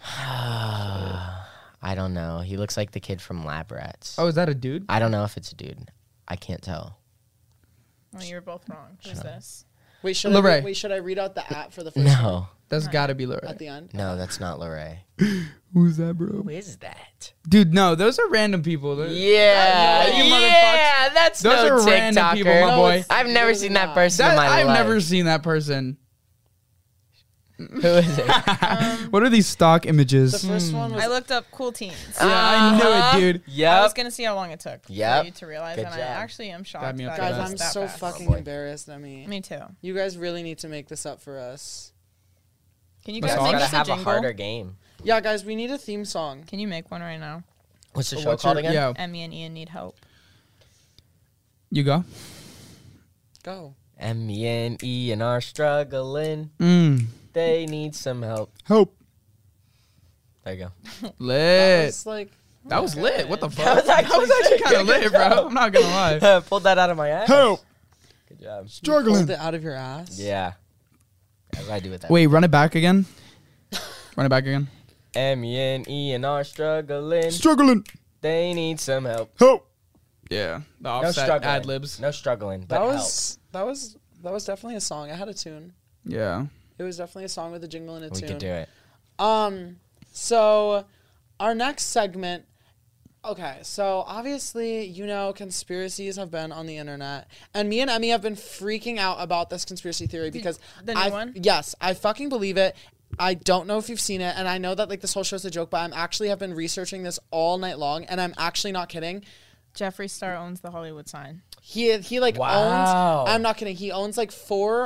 I don't know. He looks like the kid from Lab Rats. Oh, is that a dude? I don't know if it's a dude. I can't tell. Well, you were both wrong. Who's this? Wait, should Lorraine. I read out the at for the first one No. That's gotta be Lorraine. at the end? No, that's not Lorraine. Who's that, bro? Who is that? Dude, no, those are random people. Yeah. You Yeah, that's Those no are random TikToker. people, my boy. I've never seen that person That, in my I've life. never seen that person. Who is it? What are these stock images? The first one was I looked up cool teens. Yeah, I knew it, dude. I Yep. was gonna see how long it took Yep. for you to realize, Good and I job. actually am shocked. Got me up that to it guys, that. was I'm that so fast. fucking boy. embarrassed at me. Me too. You guys really need to make this up for us. Can you But guys it's make Gotta us a have a jingle? harder game. Yeah, guys, we need a theme song. Can you make one right now? What's the So show what's called your- again? Yeah, Emmy and Ian need help. you go. Go. Emmy and Ian are struggling. They need some help. Hope. There you go. That Lit. was like That was lit. What the That fuck? was actually Kind of lit, bro. I'm not gonna lie. Pulled that out of my ass. Help. Good job. you pulled it out of your ass. Yeah. That's what I do with that. Wait, run it back again. Run it back again. Emmy and Ian are struggling. Struggling. They need some help. Help. Yeah. The No offset struggling. ad libs. No struggling, but That was definitely a song. I had a tune. Yeah. It was definitely a song with a jingle and a help. We tune. could do it. So our next segment. Okay, so obviously, you know, conspiracies have been on the internet, and me and Emmy have been freaking out about this conspiracy theory because the new one? Yes, I fucking believe it. I don't know if you've seen it, and I know that like this whole show's a joke, but I'm actually have been researching this all night long, and I'm actually not kidding. Jeffree Star owns the Hollywood sign. He like Wow. owns. I'm not kidding. He owns like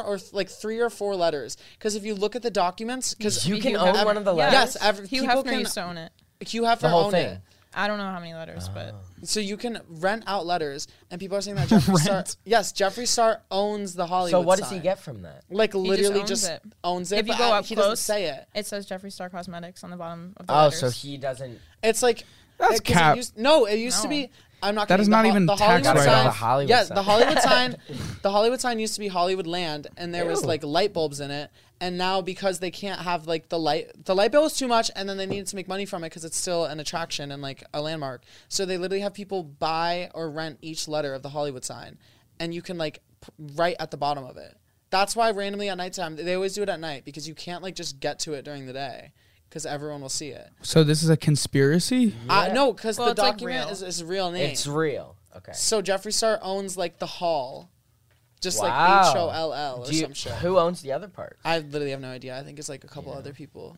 3 or 4 letters. Because if you look at the documents, because You can own one of the letters? Yes, Hugh people Hefner can. used to own it. Hugh Hefner The whole owned thing. it. I don't know how many letters, but So you can rent out letters, and people are saying that Jeffree Star. Yes, Jeffree Star owns the Hollywood. So what does he sign. get from that? Like literally owns just it. owns it. If you but go up he doesn't close, say it. it says Jeffree Star Cosmetics on the bottom of the Oh, letters. so he doesn't. It's like That's 'cause cap. it used to No. be. I'm not. That kidding, is the not Ho- even the tax Hollywood write-off. sign. The Hollywood Yeah, sign. the Hollywood sign. The Hollywood sign used to be Hollywood Land, and there was Ew. like light bulbs in it. And now because they can't have like the light bill is too much, and then they needed to make money from it because it's still an attraction and like a landmark. So they literally have people buy or rent each letter of the Hollywood sign, and you can like write at the bottom of it. That's why randomly at nighttime they always do it at night because you can't like just get to it during the day because everyone will see it. So this is a conspiracy? No, because Well, the it's, like, document real. is a real name. It's real. Okay. So Jeffree Star owns like the hall, just Wow. like HOLL or Do you- some shit. Who owns the other part? I literally have no idea. I think it's like a couple other people.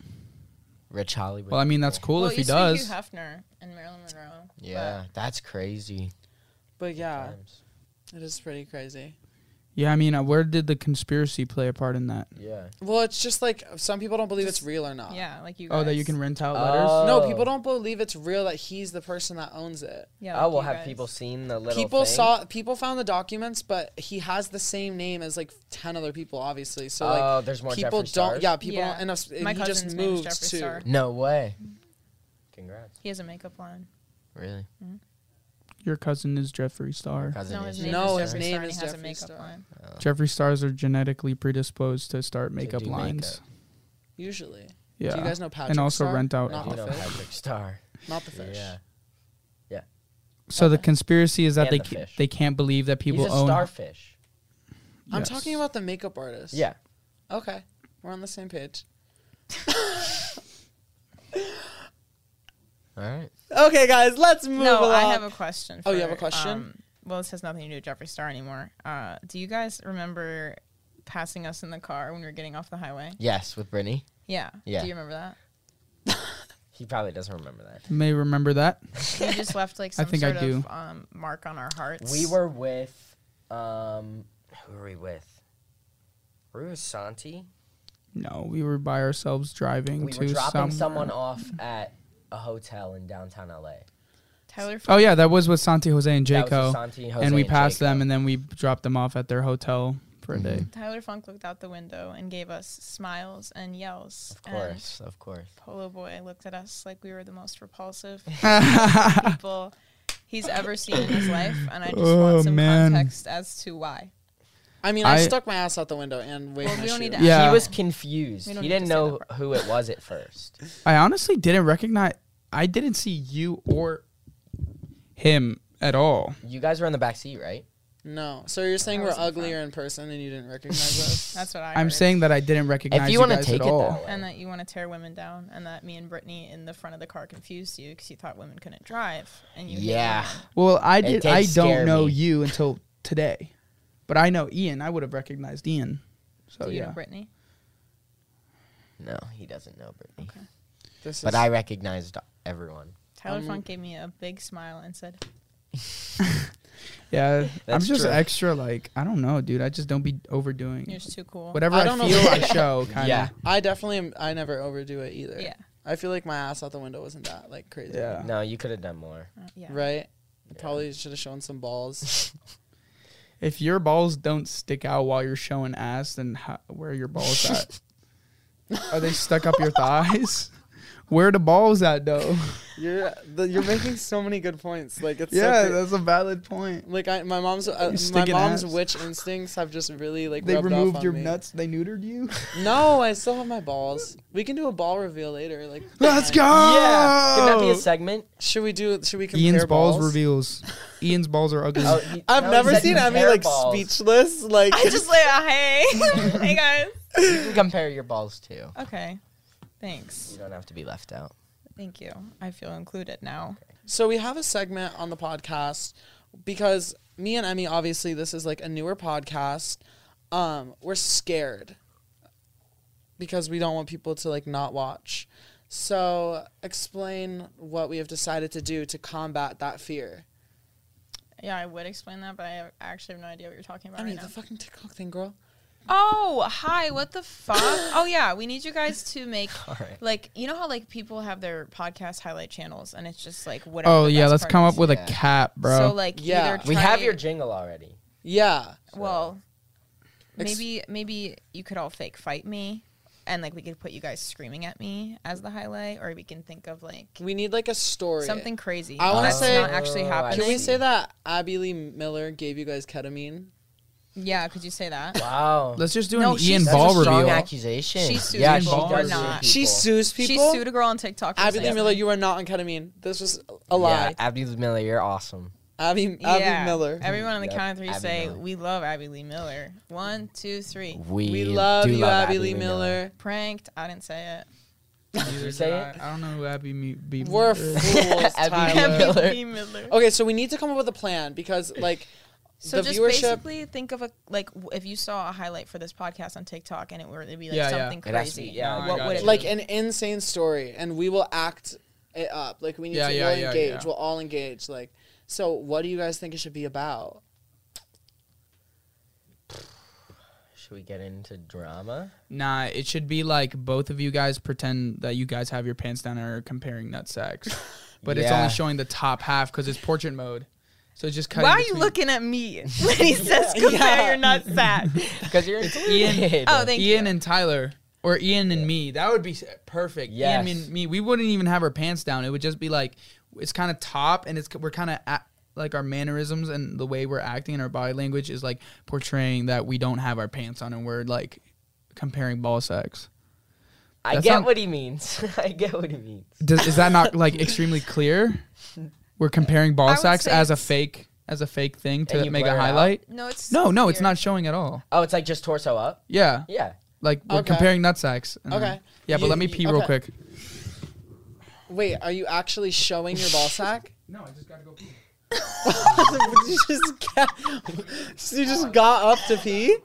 Rich Hollywood. Well, I mean, that's cool well, if it he used to be does. Hugh Hefner and Marilyn Monroe. Yeah, that's crazy. But yeah, Times. it is pretty crazy. Yeah, I mean, where did the conspiracy play a part in that? Yeah. Well, it's just like some people don't believe it's real or not. Yeah, like you guys. Oh, that you can rent out letters? No, people don't believe it's real that he's the person that owns it. Yeah, Oh, like well, you have guys. people seen the little People found the documents, but he has the same name as like 10 other people, obviously. So like Oh, there's more people Jeffree don't. Stars? Yeah, people Yeah. don't. And if, My he just cousin's name is moved Jeffree to. Star. No way. Congrats. He has a makeup line. Really? Your cousin is Jeffree Star. Cousin No, is his name No, is his Jeffree name Star, and is he has a Jeffree makeup Star. line. Jeffree Stars are genetically predisposed to start makeup do lines. makeup. Usually. Yeah. Do you guys know Patrick And also Star? rent out. Not I do the know fish. Patrick Star. Not the fish. Yeah. So the conspiracy is that And the fish. they can't believe that people He's a own. starfish. I'm Yes. talking about the makeup artist. Yeah. Okay. We're on the same page. All right. Okay, guys, let's move No, along. I have a question. Oh, you have a question? Well, this has nothing to do with Jeffree Star anymore. Do you guys remember passing us in the car when we were getting off the highway? Yes, with Brittany. Yeah. Yeah. Do you remember that? He probably doesn't remember that. May remember that. You just left like I some think I sort do. of mark on our hearts. We were with, who were we with? Were we with Santi? No, we were by ourselves driving We to were dropping somewhere. someone off at a hotel in downtown LA. Tyler. Oh yeah, that was with Santi, Jose, and That was Jaco, with Santi, Jose, and we passed Jaco. them, and then we dropped them off at their hotel for a day. Tyler Funk looked out the window and gave us smiles and yells. Of course. And Polo Boy looked at us like we were the most repulsive people he's ever seen in his life, and I just want some context as to why. I mean, I stuck my ass out the window and waved Well, my we don't shoe. need to Yeah. He was confused. We He don't need didn't to say know that who it was at first. I honestly didn't recognize. I didn't see you or him at all. You guys were in the back seat, right? No. So you're saying I we're was in front. uglier in person and you didn't recognize us? That's what I I'm heard. saying that I didn't recognize If you you want to guys take at it all. that way. And that you want to tear women down, and that me and Brittany in the front of the car confused you because you thought women couldn't drive, and you hate Yeah. women. Well, I It did. did I scare don't know me. you until today, but I know Ian. I would have recognized Ian. So Do you yeah. know Brittany? No, he doesn't know Brittany. Okay. This But is- I recognized everyone. Tyler Funk gave me a big smile and said, Yeah, I'm That's just true. extra. Like I don't know, dude. I just don't be overdoing. "You're just too cool." Whatever I I, don't know. feel, I show. Kind of. Yeah. I definitely am. I never overdo it either. Yeah. I feel like my ass out the window wasn't that like crazy. Yeah. No, you could have done more. Yeah. Right? I probably should have shown some balls. If your balls don't stick out while you're showing ass, then where are your balls at? Are they stuck up your thighs? Where are the balls at though? You're making so many good points. Like it's Yeah, so that's a valid point. like my mom's sticking ass. witch instincts have just really like They rubbed removed off your on me. nuts. They neutered you. No, I still have my balls. We can do a ball reveal later. Like Let's go. Yeah. Can that be a segment? Should we compare Ian's balls balls? reveals. Ian's balls are ugly. Oh, I've no, never he said seen Emmy compare like balls. speechless. Like I just like, hey, hey guys. You can compare your balls too. Okay, thanks. You don't have to be left out. Thank you. I feel included now. So we have a segment on the podcast because me and Emmy, obviously, this is like a newer podcast. We're scared because we don't want people to like not watch. So explain what we have decided to do to combat that fear. Yeah, I would explain that, but I actually have no idea what you're talking about Emmy, right now. the fucking TikTok thing, girl. Oh, hi. What the fuck? Oh, yeah. We need you guys to make, All right. like, you know how, like, people have their podcast highlight channels and it's just, like, whatever. Oh the yeah, best let's part come is. up with a Yeah. cap, bro. So, like, Yeah. either We have try- your jingle already. Yeah. Well, Ex- maybe you could all fake fight me and, like, we could put you guys screaming at me as the highlight, or we can think of, like, We need like a story. something crazy. I wanna that's say- not actually Oh, I happening. Can we see. say that Abby Lee Miller gave you guys ketamine? Yeah, could you say that? Wow. Let's just do No, an she's- Ian That's That's ball a strong reveal. accusation. She sued yeah, people she for does sue not. people. She sues She people. sued a girl on TikTok. for Abby Lee saying Miller, that. you are not on ketamine. This was a Yeah, lie. Abby Miller, you're awesome. Abby Yeah. Miller. Everyone on the Yep, count of three Abby say, Miller. we love Abby Lee Miller. 1, 2, 3. We love do you, Abby Lee Miller. Pranked. I didn't say it. Neither say did it? I don't know who Abby B. We're Miller is. fools, Abby Tyler. Miller. Abby Lee Miller. Okay, so we need to come up with a plan because, like, So the just viewership. basically think of if you saw a highlight for this podcast on TikTok and it were to be like Yeah, yeah. something It has to crazy. be- yeah, No, I what got would it you. be? Like an insane story, and we will act it up. Like we need Yeah, to yeah, really yeah, engage. yeah. We'll all engage. Like, so what do you guys think it should be about? Should we get into drama? Nah, it should be like both of you guys pretend that you guys have your pants down and are comparing nut sacks, but it's Yeah. only showing the top half because it's portrait mode. So it's just cutting. Why are you between- looking at me when he says compare Yeah. your nutsack? Because you're Ian- intimidated. Oh, thank Ian you. and Tyler, or Ian and me? That would be perfect. Yes. Ian and me. We wouldn't even have our pants down. It would just be like it's kind of top, and we're kind of like our mannerisms and the way we're acting and our body language is like portraying that we don't have our pants on and we're like comparing ball sacks. I That's get not- what he means. I get what he means. Is that not like extremely clear? We're comparing I ball would sacks say as a it's- fake thing And to you make a blur it out? highlight. No, it's No, it's weird. not showing at all. Oh, it's like just torso up? Yeah, Yeah. like we're Okay. comparing nut sacks. and then- Okay. Yeah, but You- let me you- pee real okay. quick. Wait, are you actually showing your ball sack? No, I just gotta go pee. You just got up to pee?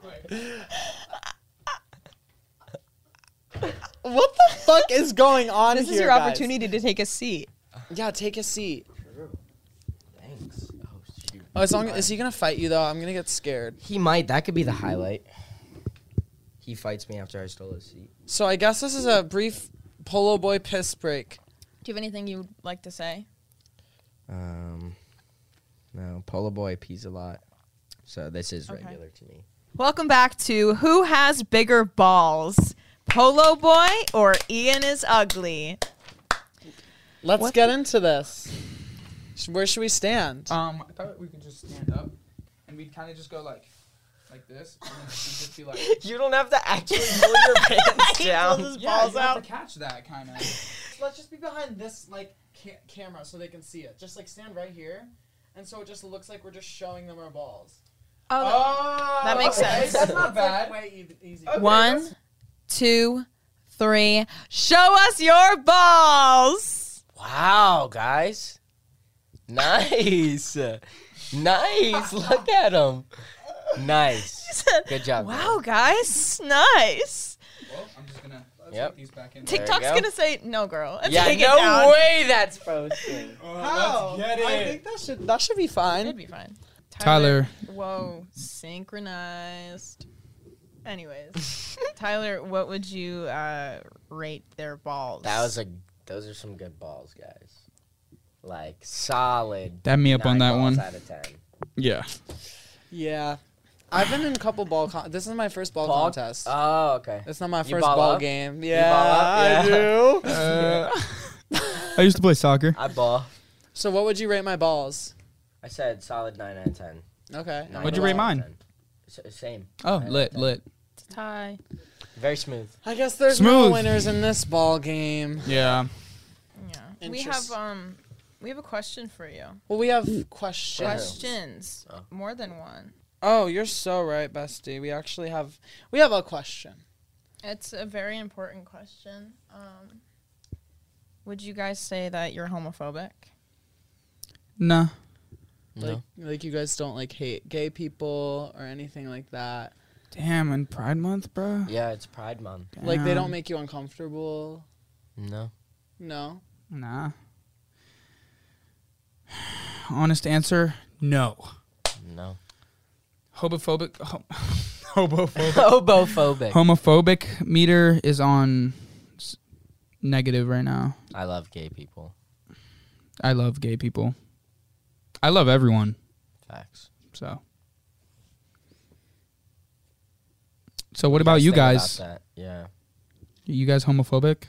What the fuck is going on This here, is your guys? opportunity to take a seat. Yeah, take a seat. Thanks. Oh, shoot. Oh, as long is he gonna fight you though? I'm gonna get scared. He might. That could be the highlight. He fights me after I stole his seat. So I guess this is a brief Polo Boy piss break. Do you have anything you'd like to say? No, Polo Boy pees a lot. So this is Okay. regular to me. Welcome back to Who Has Bigger Balls? Polo Boy or Ian is Ugly? Let's get into this. Where should we stand? I thought we could just stand up, and we'd kind of just go like this, and then we'd just be like. You don't have to actually pull your pants down. Yeah, you have to catch that kind of. Let's just be behind this like camera so they can see it. Just like stand right here, and so it just looks like we're just showing them our balls. Oh, that makes okay, sense. That's not bad. Way easy. Okay. 1, 2, 3. Show us your balls. Wow, guys. Nice. Nice. Look at him. Nice. Good job. Wow, guys. Nice. Well, I'm just gonna Yep. take these back in. There you TikTok's go. gonna say no, girl. And Yeah, take it no down. way that's posting. How? Let's get it. I think that should be fine. It'd be fine. Tyler. Whoa, synchronized. Anyways, Tyler, what would you rate their balls? Those are some good balls, guys. Like solid. Dab me up on 9 that balls one. Out of 10. Yeah. Yeah. I've been in a couple ball this is my first ball contest. Oh, okay. It's not my You first ball ball up? game. ball Yeah, up? I Yeah. do. I used to play soccer. I ball. So what would you rate my balls? I said solid 9 out of 10. Okay. 9 What'd you out rate of mine? 10. Same. Oh, 9 out of lit, 10. lit. Ty. Very smooth. I guess there's no Smooth. winners in this ball game. Yeah. Yeah. We have a question for you. Well, we have questions. Questions. Oh. More than one. Oh, you're so right, bestie. We actually have a question. It's a very important question. Would you guys say that you're homophobic? Nah. No. Like you guys don't like hate gay people or anything like that. Damn, and Pride Month, bro. Yeah, it's Pride Month. Like they don't Damn. make you uncomfortable. No. No. Nah. Honest answer, no. No. Homophobic. Homophobic. Homophobic. Homophobic meter is on negative right now. I love gay people. I love gay people. I love everyone. Facts. So what about you think guys? about that? Yeah. You guys homophobic?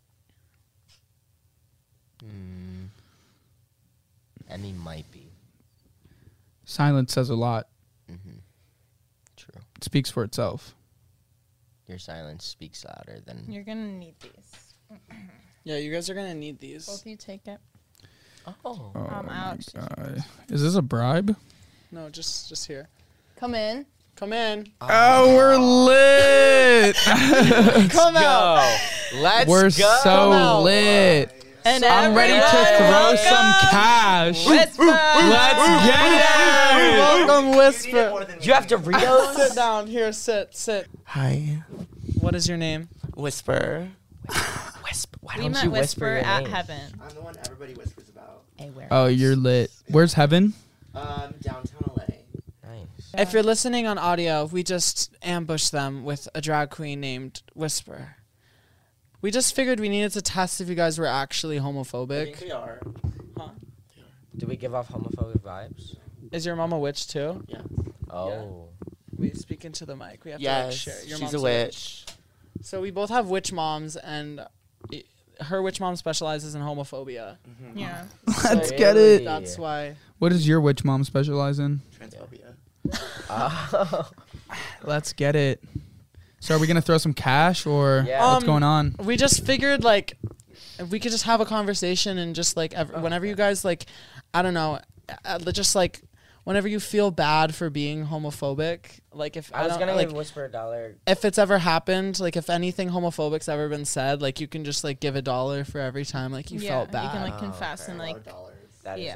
Emmy might be. Silence says a lot. True. It speaks for itself. Your silence speaks louder than. You're gonna need these. Yeah, you guys are gonna need these. Both of you take it. Oh. Alex. Is this a bribe? No, just here. Come in. Come in. Oh, we're lit. Come out. Go. Let's We're go. so lit. And I'm ready to throw some cash. Whisper. Let's get it. Welcome, Whisper. You have Doritos? Sit down. Here, sit. Hi, What is your name? Whisper. Whisper. Why We don't met you Whisper your at name? Heaven. I'm the one everybody whispers about. Hey, where? Oh, you're lit. Where's heaven? Downtown LA. Nice. If you're listening on audio, we just ambushed them with a drag queen named Whisper. We just figured we needed to test if you guys were actually I think homophobic. we are. Do we give off homophobic vibes? Is your mom a witch too? Yeah. Oh. We speak into the mic. We have to Yes, share. Your she's mom's a witch. So we both have witch moms, and her witch mom specializes in homophobia. Yeah. Let's So get really- it. That's why. What does your witch mom specialize in? Transphobia. Oh. Let's get it. So are we gonna throw some cash or Yeah. what's going on? We just figured like if we could just have a conversation and just like whenever you guys like, I don't know, just like whenever you feel bad for being homophobic, like if I was don't- gonna like, give Whisper $1. if it's ever happened, like if anything homophobic's ever been said, like you can just like give $1 for every time like you felt bad. You can like confess and like. That is Yeah.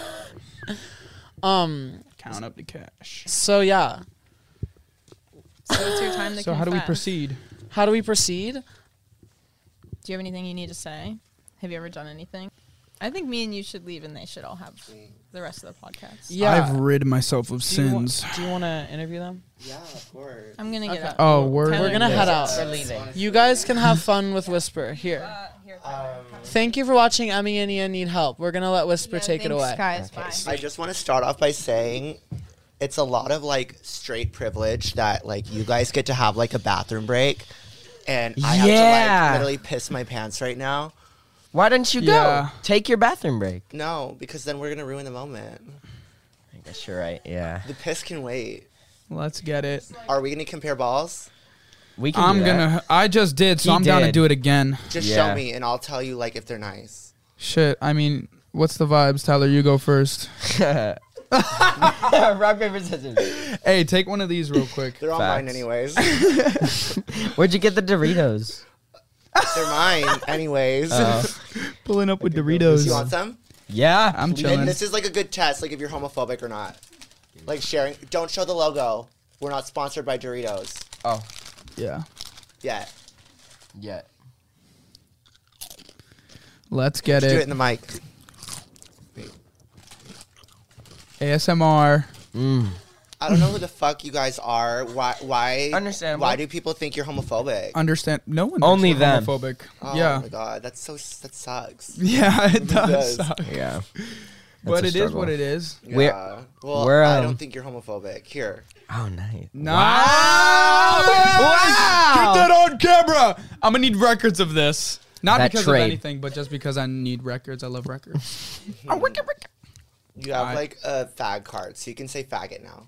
$1. Count up the cash. So yeah, So it's your time to So how do we confess. proceed? how do we proceed? Do you have anything you need to say? Have you ever done anything? I think me and you should leave, and they should all have the rest of the podcast. Yeah. I've rid myself of sins. Do you want to interview them? Yeah, of course. I'm gonna get Okay. up. Oh, we're Tyler, gonna head out. We're leaving. You guys can have fun with Whisper. Here. Thank you for watching. Emmy and Ian need help. We're gonna let Whisper take it away. Guys, Okay, bye. I just want to start off by saying it's a lot of like straight privilege that like you guys get to have like a bathroom break, and I have to like literally piss my pants right now. Why didn't you go? Yeah. Take your bathroom break. No, because then we're gonna ruin the moment. I guess you're right. Yeah. The piss can wait. Let's get it. Are we gonna compare balls? We can do that. I just did, so He I'm down to did. do it again. Just Yeah. show me, and I'll tell you like if they're nice. Shit, I mean, what's the vibes, Tyler? You go first. Rock, paper, scissors. Hey, take one of these real quick. They're all mine Facts. anyways. Where'd you get the Doritos? They're mine anyways. Pulling up with Do Doritos. you want some? Yeah. I'm And chilling. this is like a good test, like if you're homophobic or not. Like sharing. Don't show the logo. We're not sponsored by Doritos Oh. Yeah. yet. Yeah. Let's get Do it it. in the mic. ASMR. I don't know who the fuck you guys are. Why? Understandable. Why do people think you're homophobic? Understand? No one. Only thinks we're them. Homophobic. Oh Yeah. my god, that sucks. Yeah, it does. does. suck. Yeah. But a it is struggle. what it is. Yeah. We're- well, we're, I um, don't think you're homophobic. Here. Oh, nice. Wow! Get that on camera. I'm gonna need records of this. Not That because trade. of anything, but just because I need records. I love records. You have I- like a fag card, so you can say faggot now.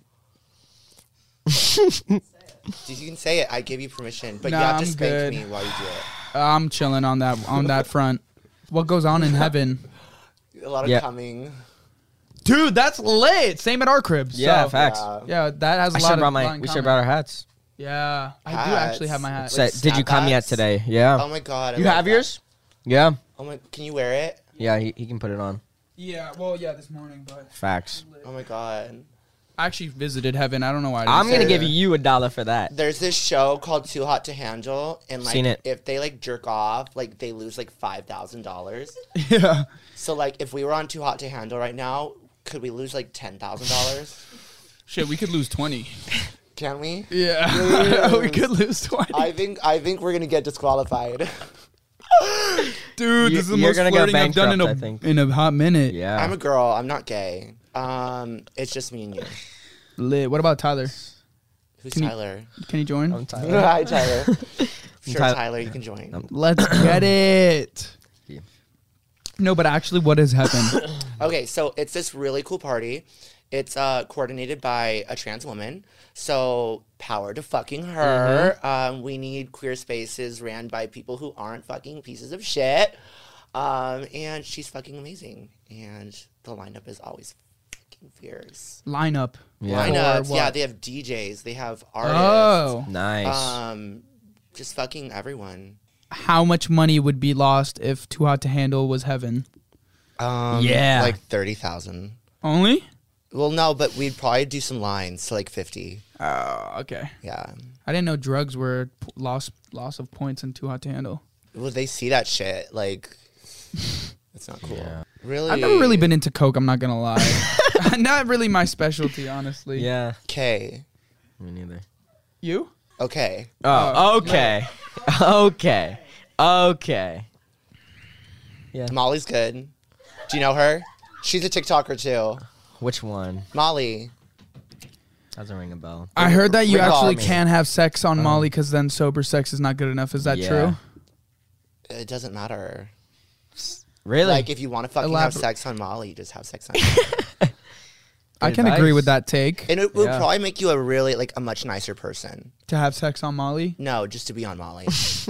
You can say it. I give you permission, but Nah, you have to I'm spank good. me while you do it. I'm chilling on that front. What goes on in heaven? A lot of Yeah. coming. Dude, that's lit. Same at our cribs. Yeah, so, facts. Yeah, that has a I lot should of brought lot my. in We should common. brought our hats. Yeah, I do Hats. actually have my hat. Like Did you come yet snapbacks? today? Yeah. Oh my god. I you love have that. yours? Yeah. Oh my. Can you wear it? Yeah. He can put it on. Yeah, well, yeah, this morning, but Facts. Oh my god. I actually visited heaven. I don't know why. I didn't I'm say gonna that. give you $1 for that. There's this show called Too Hot to Handle, and like Seen it. if they like jerk off, like they lose like $5,000. Yeah. So like if we were on Too Hot to Handle right now, could we lose like $10,000? Shit, we could lose 20. Can we? Yeah, we could lose 20. I think we're gonna get disqualified. Dude, You- this is the you're most gonna go flirting I've done in bankrupt, I think. in a hot minute. Yeah. I'm a girl. I'm not gay. It's just me and you. Lit. What about Tyler? Who's Can you- Tyler? Can you join? I'm Tyler. Hi, Tyler. Sure, Tyler. Tyler, you can join. Let's get it. Yeah. No, but actually, what has happened? Okay, so it's this really cool party. It's coordinated by a trans woman. So power to fucking her. We need queer spaces ran by people who aren't fucking pieces of shit. And she's fucking amazing. And the lineup is always fucking fierce. Lineup. Yeah. Lineups, Or yeah, what? they have DJs, they have artists. Oh. Nice. Just fucking everyone. How much money would be lost if Too Hot to Handle was heaven? Yeah. Like 30,000. Only? Well, no, but we'd probably do some lines, so like 50. Oh, okay. Yeah. I didn't know drugs were loss of points in Too Hot to Handle. Well, they see that shit. Like, it's not cool. Yeah. Really? I've never really been into coke, I'm not gonna lie. Not really my specialty, honestly. yeah. Okay. Me neither. You? Okay. Oh, okay. Okay. Okay. Yeah. Molly's good. Do you know her? She's a TikToker too. Which one? Molly. Doesn't ring a bell. I heard that you Recall actually me. can't have sex on Molly because then sober sex is not good enough. Is that Yeah. true? It doesn't matter. Really? Like, if you want to fucking have Elaborate. sex on Molly, you just have sex on Molly. I can advice. agree with that take. And it will Yeah. probably make you a much nicer person. To have sex on Molly No, just to be on Molly.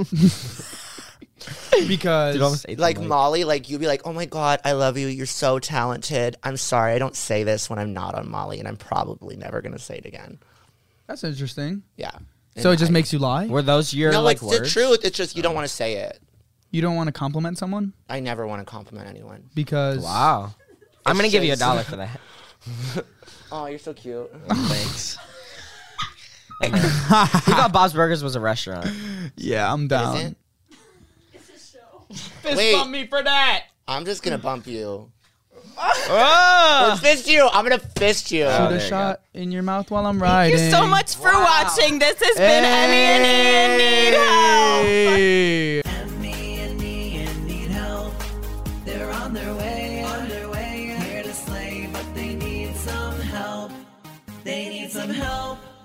because Dude, almost ate Like the mic. Molly, like you'll be like, oh my god, I love you. You're so talented. I'm sorry, I don't say this when I'm not on Molly, and I'm probably never gonna say it again. that's interesting. Yeah. So it And just I- makes you lie. Were those your no, like it's words? the truth. It's just you don't want to say it. You don't want to compliment someone I never want to compliment anyone. because Wow. I'm gonna give you just- $1 for that. Oh, you're so cute. Thanks. Who thought Bob's Burgers was a restaurant? Yeah, I'm down. Isn't? Fist Wait. bump me for that. I'm just gonna bump you. Oh! Or fist you. I'm gonna fist you. Shoot there a you shot in your mouth while I'm Thank riding. you so much for watching. This has been Emmy and Ian Need Help. Hey. Me and Ian need help. They're on their way, here to slay, but they need some help. They some help.